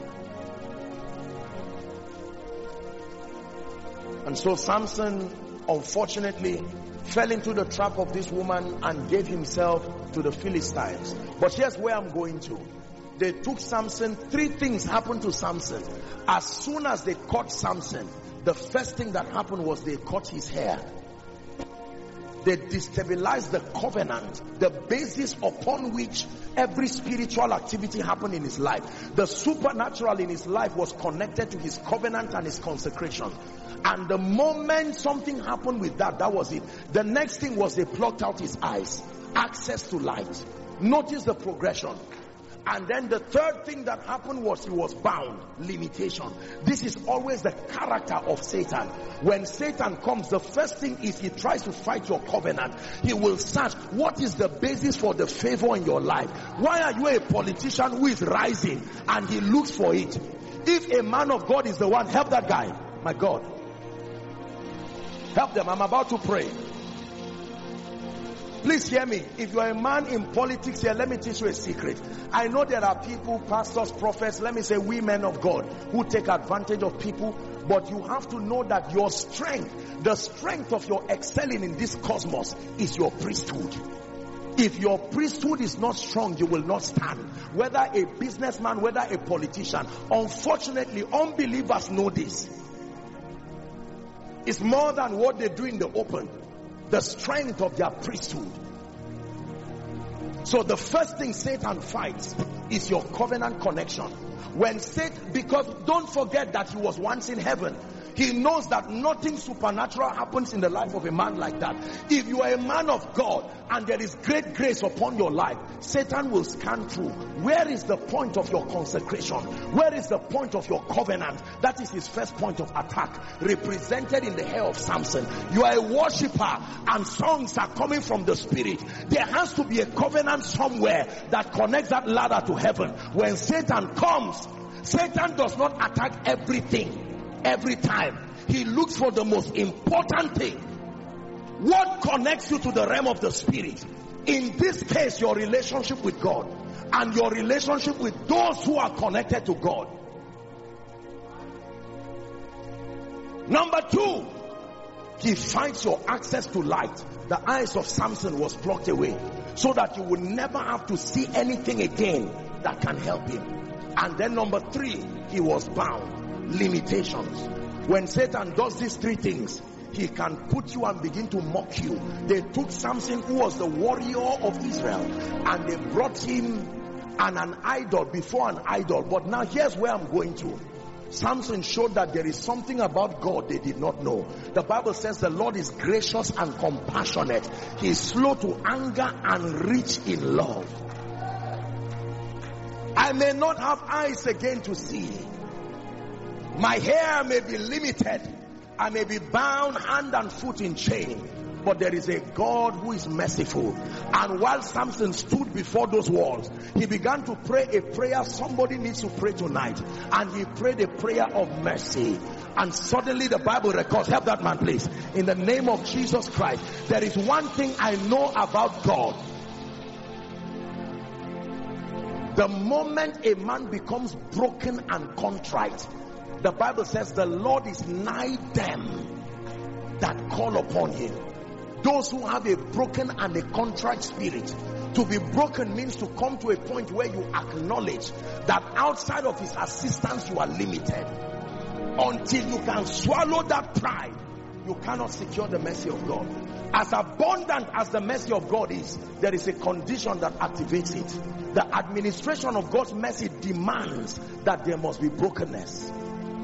And so Samson, unfortunately, fell into the trap of this woman and gave himself to the Philistines. But here's where I'm going to. They took Samson. Three things happened to Samson. As soon as they caught Samson, the first thing that happened was they cut his hair. They destabilized the covenant, the basis upon which every spiritual activity happened in his life. The supernatural in his life was connected to his covenant and his consecration. And the moment something happened with that, that was it. The next thing was they plucked out his eyes. Access to light. Notice the progression. And then the third thing that happened was he was bound. Limitation. This is always the character of Satan. When Satan comes, the first thing is he tries to fight your covenant. He will search, what is the basis for the favor in your life? Why are you a politician who is rising? And he looks for it. If a man of God is the one, help that guy. My God. Help them. I'm about to pray. Please hear me. If you are a man in politics here, let me teach you a secret. I know there are people, pastors, prophets, let me say women of God, who take advantage of people. But you have to know that your strength, the strength of your excelling in this cosmos is your priesthood. If your priesthood is not strong, you will not stand. Whether a businessman, whether a politician. Unfortunately, unbelievers know this. It's more than what they do in the open. The strength of their priesthood. So the first thing Satan fights is your covenant connection. When Satan, because don't forget that he was once in heaven. He knows that nothing supernatural happens in the life of a man like that. If you are a man of God and there is great grace upon your life, Satan will scan through. Where is the point of your consecration? Where is the point of your covenant? That is his first point of attack, represented in the hair of Samson. You are a worshiper and songs are coming from the Spirit. There has to be a covenant somewhere that connects that ladder to heaven. When Satan comes, Satan does not attack everything every time. He looks for the most important thing. What connects you to the realm of the spirit? In this case, your relationship with God and your relationship with those who are connected to God. Number two, he finds your access to light. The eyes of Samson was plucked away so that you would never have to see anything again that can help him. And then number three, he was bound. Limitations. When Satan does these three things, he can put you and begin to mock you. They took Samson, who was the warrior of Israel, and they brought him and an idol before an idol. But now here's where I'm going to. Samson showed that there is something about God they did not know. The Bible says the Lord is gracious and compassionate. He is slow to anger and rich in love. I may not have eyes again to see. My hair may be limited. I may be bound hand and foot in chain. But there is a God who is merciful. And while Samson stood before those walls, he began to pray a prayer somebody needs to pray tonight. And he prayed a prayer of mercy. And suddenly the Bible records, help that man please, in the name of Jesus Christ. There is one thing I know about God. The moment a man becomes broken and contrite, the Bible says the Lord is nigh them that call upon him. Those who have a broken and a contrite spirit. To be broken means to come to a point where you acknowledge that outside of his assistance you are limited. Until you can swallow that pride, you cannot secure the mercy of God. As abundant as the mercy of God is, there is a condition that activates it. The administration of God's mercy demands that there must be brokenness.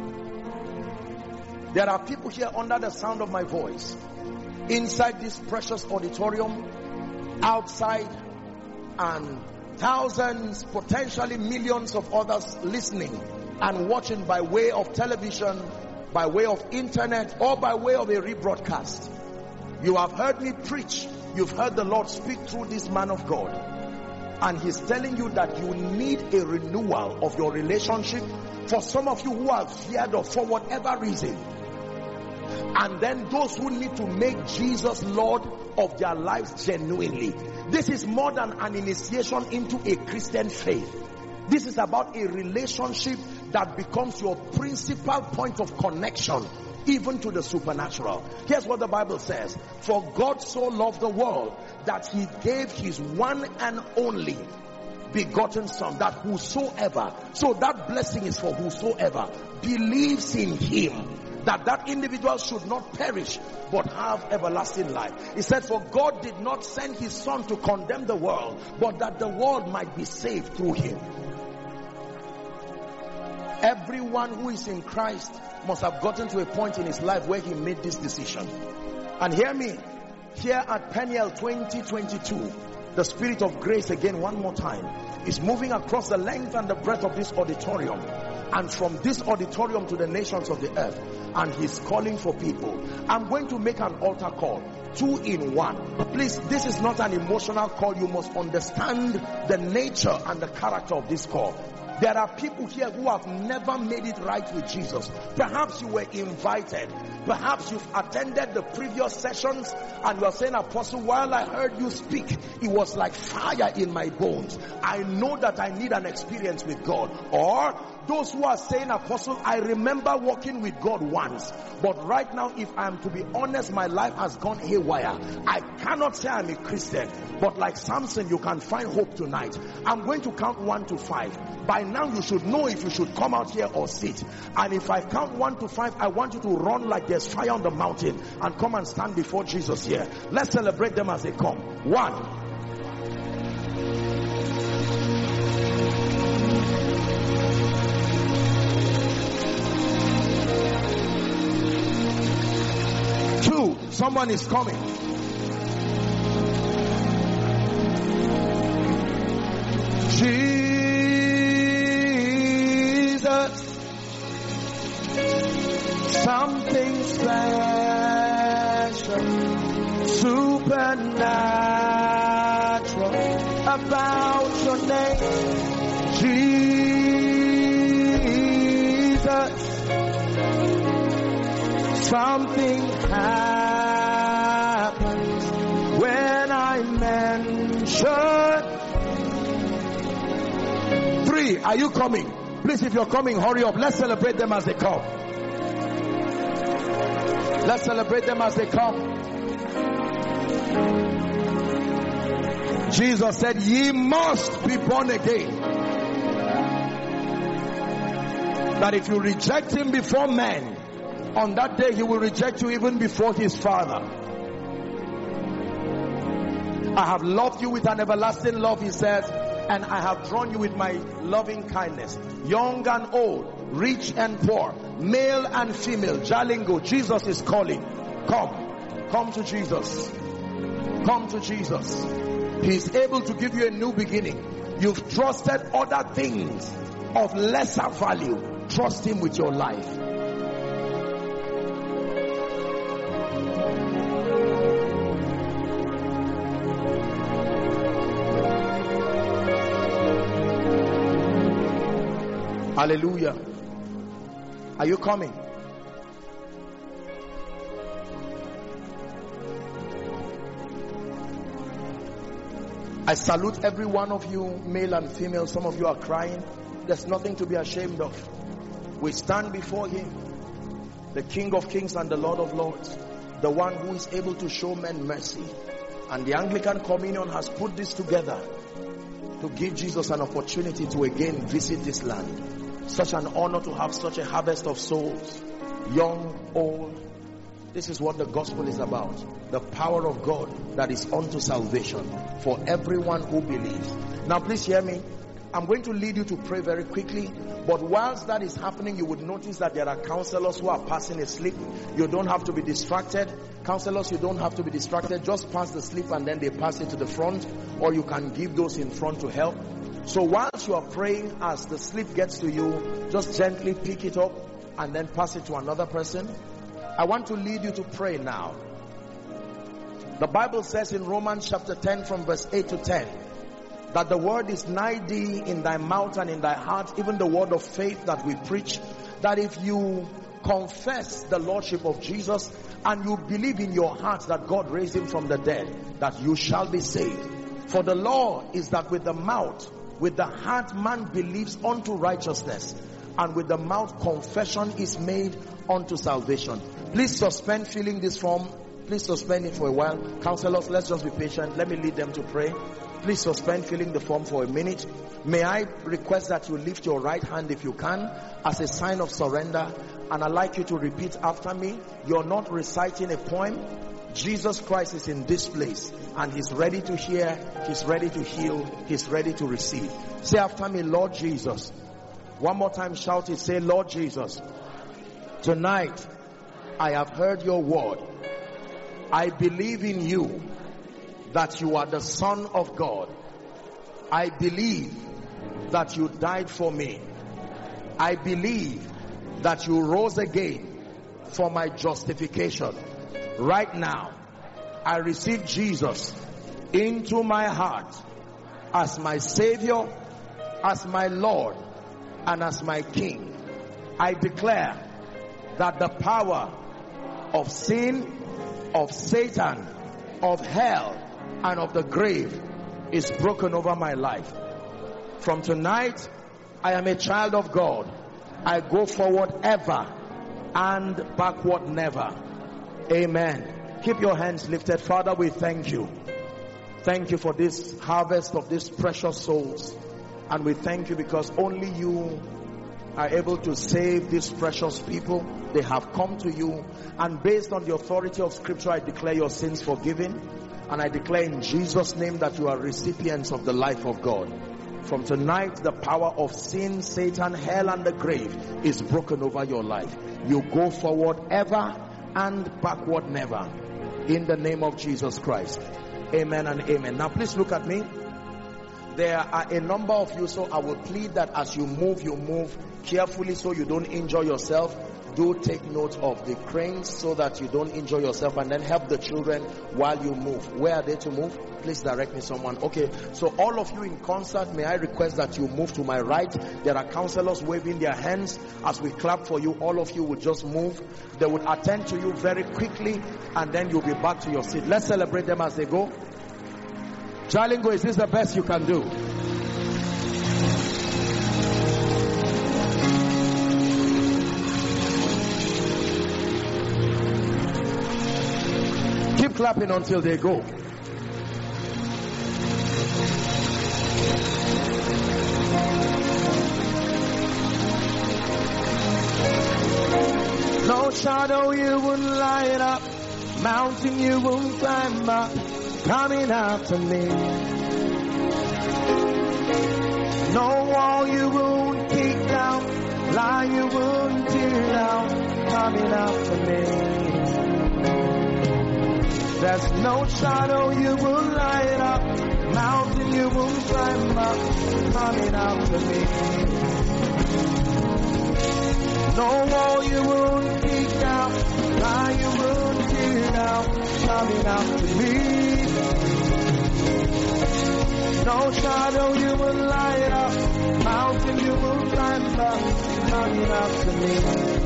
There are people here under the sound of my voice, inside this precious auditorium, outside, and thousands, potentially millions of others listening and watching by way of television, by way of internet, or by way of a rebroadcast. You have heard me preach. You've heard the Lord speak through this man of God. And he's telling you that you need a renewal of your relationship. For some of you who are feared of for whatever reason. And then those who need to make Jesus Lord of their lives genuinely. This is more than an initiation into a Christian faith. This is about a relationship that becomes your principal point of connection, even to the supernatural. Here's what the Bible says. For God so loved the world that he gave his one and only begotten son, that whosoever, so that blessing is for whosoever believes in him, that that individual should not perish but have everlasting life. He said, for God did not send his son to condemn the world, but that the world might be saved through him. Everyone who is in Christ must have gotten to a point in his life where he made this decision. And hear me, here at Peniel twenty twenty-two, the Spirit of grace, again one more time, is moving across the length and the breadth of this auditorium, and from this auditorium to the nations of the earth. And he's calling for people. I'm going to make an altar call, two in one. Please, this is not an emotional call. You must understand the nature and the character of this call. There are people here who have never made it right with Jesus. Perhaps you were invited. Perhaps you've attended the previous sessions and you are saying, Apostle, while I heard you speak, it was like fire in my bones. I know that I need an experience with God. Or those who are saying, Apostle, I remember walking with God once, but right now, if I am to be honest, my life has gone haywire. I cannot say I'm a Christian, but like Samson, you can find hope tonight. I'm going to count one to five. By now, you should know if you should come out here or sit. And if I count one to five, I want you to run like there's fire on the mountain and come and stand before Jesus here. Let's celebrate them as they come. One. Two, someone is coming. Jesus, something special, supernatural about your name, Jesus. Something happens when I mention. Three, are you coming? Please, if you're coming, hurry up. Let's celebrate them as they come. Let's celebrate them as they come. Jesus said, ye must be born again. That if you reject him before men, on that day he will reject you even before his Father. I have loved you with an everlasting love, he says, and I have drawn you with my loving kindness. Young and old, rich and poor, male and female, Jalingo, Jesus is calling. Come, come to Jesus. Come to Jesus. He is able to give you a new beginning. You've trusted other things of lesser value. Trust him with your life. Hallelujah. Are you coming? I salute every one of you, male and female. Some of you are crying. There's nothing to be ashamed of. We stand before him, the King of Kings and the Lord of Lords, the one who is able to show men mercy. And the Anglican Communion has put this together to give Jesus an opportunity to again visit this land. Such an honor to have such a harvest of souls, young, old. This is what the gospel is about. The power of God that is unto salvation for everyone who believes. Now please hear me. I'm going to lead you to pray very quickly. But whilst that is happening, you would notice that there are counselors who are passing a slip. You don't have to be distracted. Counselors, you don't have to be distracted. Just pass the slip and then they pass it to the front. Or you can give those in front to help. So whilst you are praying, as the slip gets to you, just gently pick it up and then pass it to another person. I want to lead you to pray now. The Bible says in Romans chapter ten from verse eight to ten that the word is nigh thee, in thy mouth and in thy heart, even the word of faith that we preach, that if you confess the Lordship of Jesus and you believe in your heart that God raised him from the dead, that you shall be saved. For the law is that with the mouth, with the heart man believes unto righteousness, and with the mouth confession is made unto salvation. Please suspend filling this form. Please suspend it for a while. Counselors, let's just be patient. Let me lead them to pray. Please suspend filling the form for a minute. May I request that you lift your right hand if you can, as a sign of surrender. And I'd like you to repeat after me. You're not reciting a poem. Jesus Christ is in this place and he's ready to hear, he's ready to heal, he's ready to receive. Say after me, Lord Jesus. One more time, shout it. Say, Lord Jesus, tonight I have heard your word. I believe in you, that you are the Son of God. I believe that you died for me. I believe that you rose again for my justification. Right now, I receive Jesus into my heart as my Savior, as my Lord, and as my King. I declare that the power of sin, of Satan, of hell, and of the grave is broken over my life. From tonight, I am a child of God. I go forward ever and backward never. Amen. Keep your hands lifted. Father, we thank you. Thank you for this harvest of these precious souls. And we thank you because only you are able to save these precious people. They have come to you. And based on the authority of Scripture, I declare your sins forgiven. And I declare in Jesus' name that you are recipients of the life of God. From tonight, the power of sin, Satan, hell, and the grave is broken over your life. You go forward ever and backward never. In the name of Jesus Christ. Amen and amen. Now please look at me. There are a number of you, so I will plead that as you move, you move carefully so you don't injure yourself. Do take note of the cranes so that you don't injure yourself, and then help the children while you move. Where are they to move? Please direct me someone. Okay, so all of you in concert, may I request that you move to my right. There are counselors waving their hands. As we clap for you, all of you will just move. They will attend to you very quickly, and then you'll be back to your seat. Let's celebrate them as they go. Jalingo, is this the best you can do? Keep clapping until they go. No shadow you wouldn't light up, mountain you wouldn't climb up, coming after me. No wall you won't kick down, lie you won't tear down, coming after me. There's no shadow you will light up, mountain you will climb up, coming after me. No wall you won't kick down, lie you won't tear down, coming after me. No shadow you will light up, mountain you will climb up, coming after me.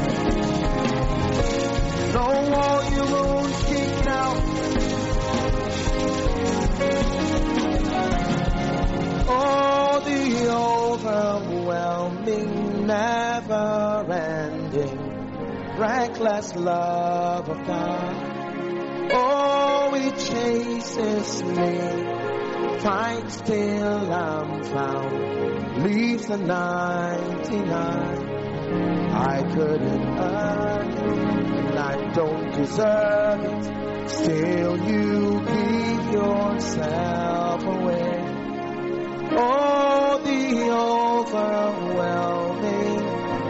No wall you won't kick down. Oh, the overwhelming, never-ending, reckless love of God. Oh, it chases me, finds till I'm found, leaves the ninety-nine. I couldn't earn it, and I don't deserve it. Still you give yourself away. Oh, the overwhelming.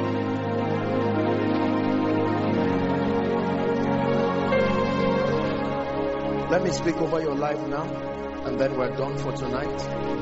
Let me speak over your life now, and then we're done for tonight.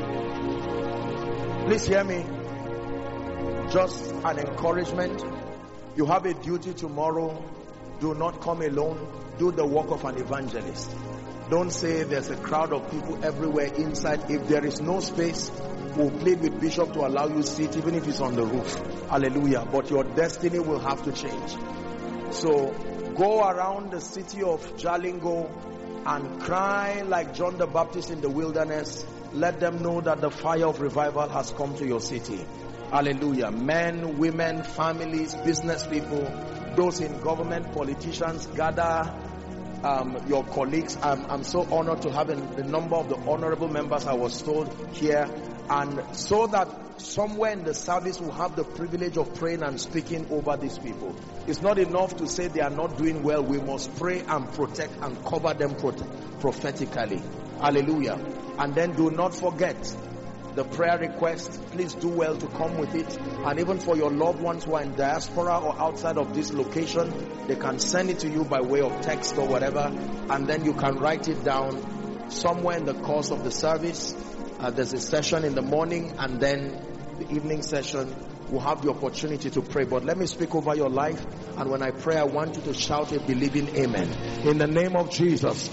Please hear me. Just an encouragement. You have a duty tomorrow. Do not come alone. Do the work of an evangelist. Don't say there's a crowd of people everywhere inside. If there is no space, we'll plead with Bishop to allow you seat, even if it's on the roof. Hallelujah. But your destiny will have to change. So go around the city of Jalingo and cry like John the Baptist in the wilderness. Let them know that the fire of revival has come to your city. Hallelujah. Men, women, families, business people, those in government, politicians, gather um, your colleagues. I'm, I'm so honored to have the number of the honorable members I was told here, and so that somewhere in the service we'll have the privilege of praying and speaking over these people. It's not enough to say they are not doing well. We must pray and protect and cover them prophetically. Hallelujah. And then do not forget the prayer request. Please do well to come with it. And even for your loved ones who are in diaspora or outside of this location, they can send it to you by way of text or whatever, and then you can write it down somewhere in the course of the service. Uh, there's a session in the morning, and then the evening session will have the opportunity to pray. But let me speak over your life, and when I pray, I want you to shout a believing amen. In the name of Jesus,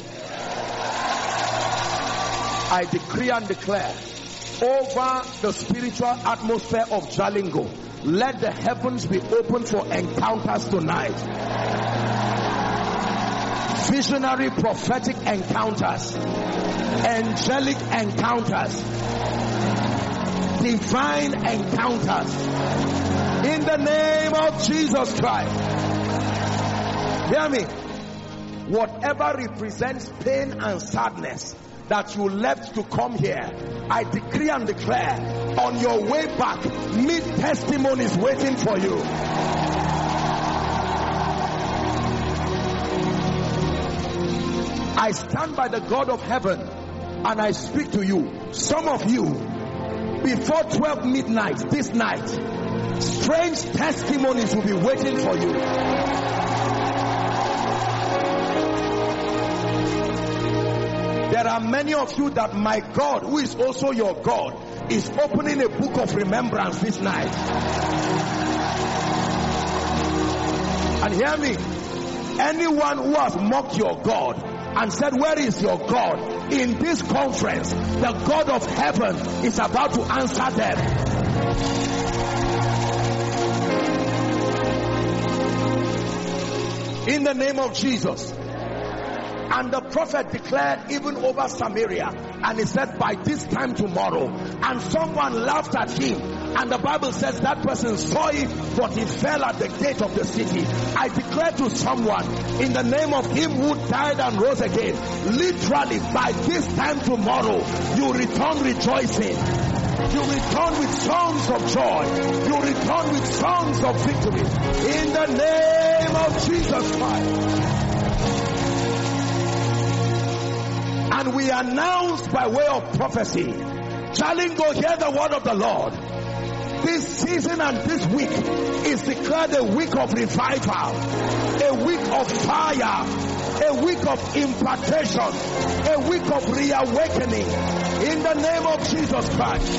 I decree and declare over the spiritual atmosphere of Jalingo, let the heavens be open for encounters tonight. Visionary prophetic encounters, angelic encounters, divine encounters, in the name of Jesus Christ. Hear me. Whatever represents pain and sadness that you left to come here, I decree and declare, on your way back, meet testimonies waiting for you. I stand by the God of heaven and I speak to you. Some of you, before twelve midnight this night, strange testimonies will be waiting for you. There There are many of you that my God, who is also your God, is opening a book of remembrance this night. And hear me, anyone who has mocked your God and said, where is your God? In this conference, the God of heaven is about to answer them. In the name of Jesus. And the prophet declared even over Samaria, and he said, by this time tomorrow. And someone laughed at him, and the Bible says that person saw it, but he fell at the gate of the city. I declare to someone, in the name of him who died and rose again, literally by this time tomorrow, you return rejoicing. You return with songs of joy. You return with songs of victory. In the name of Jesus Christ. And we announce by way of prophecy, Jalingo, hear the word of the Lord. This season and this week is declared a week of revival, a week of fire, a week of impartation, a week of reawakening in the name of Jesus Christ.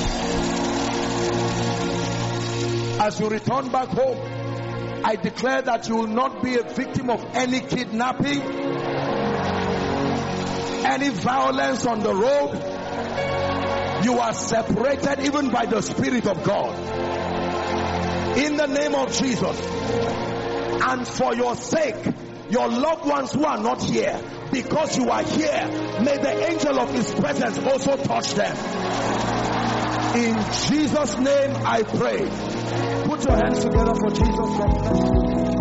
As you return back home, I declare that you will not be a victim of any kidnapping, any violence on the road. You are separated even by the Spirit of God. In the name of Jesus. And for your sake, your loved ones who are not here, because you are here, may the angel of his presence also touch them. In Jesus' name I pray. Put your hands together for Jesus.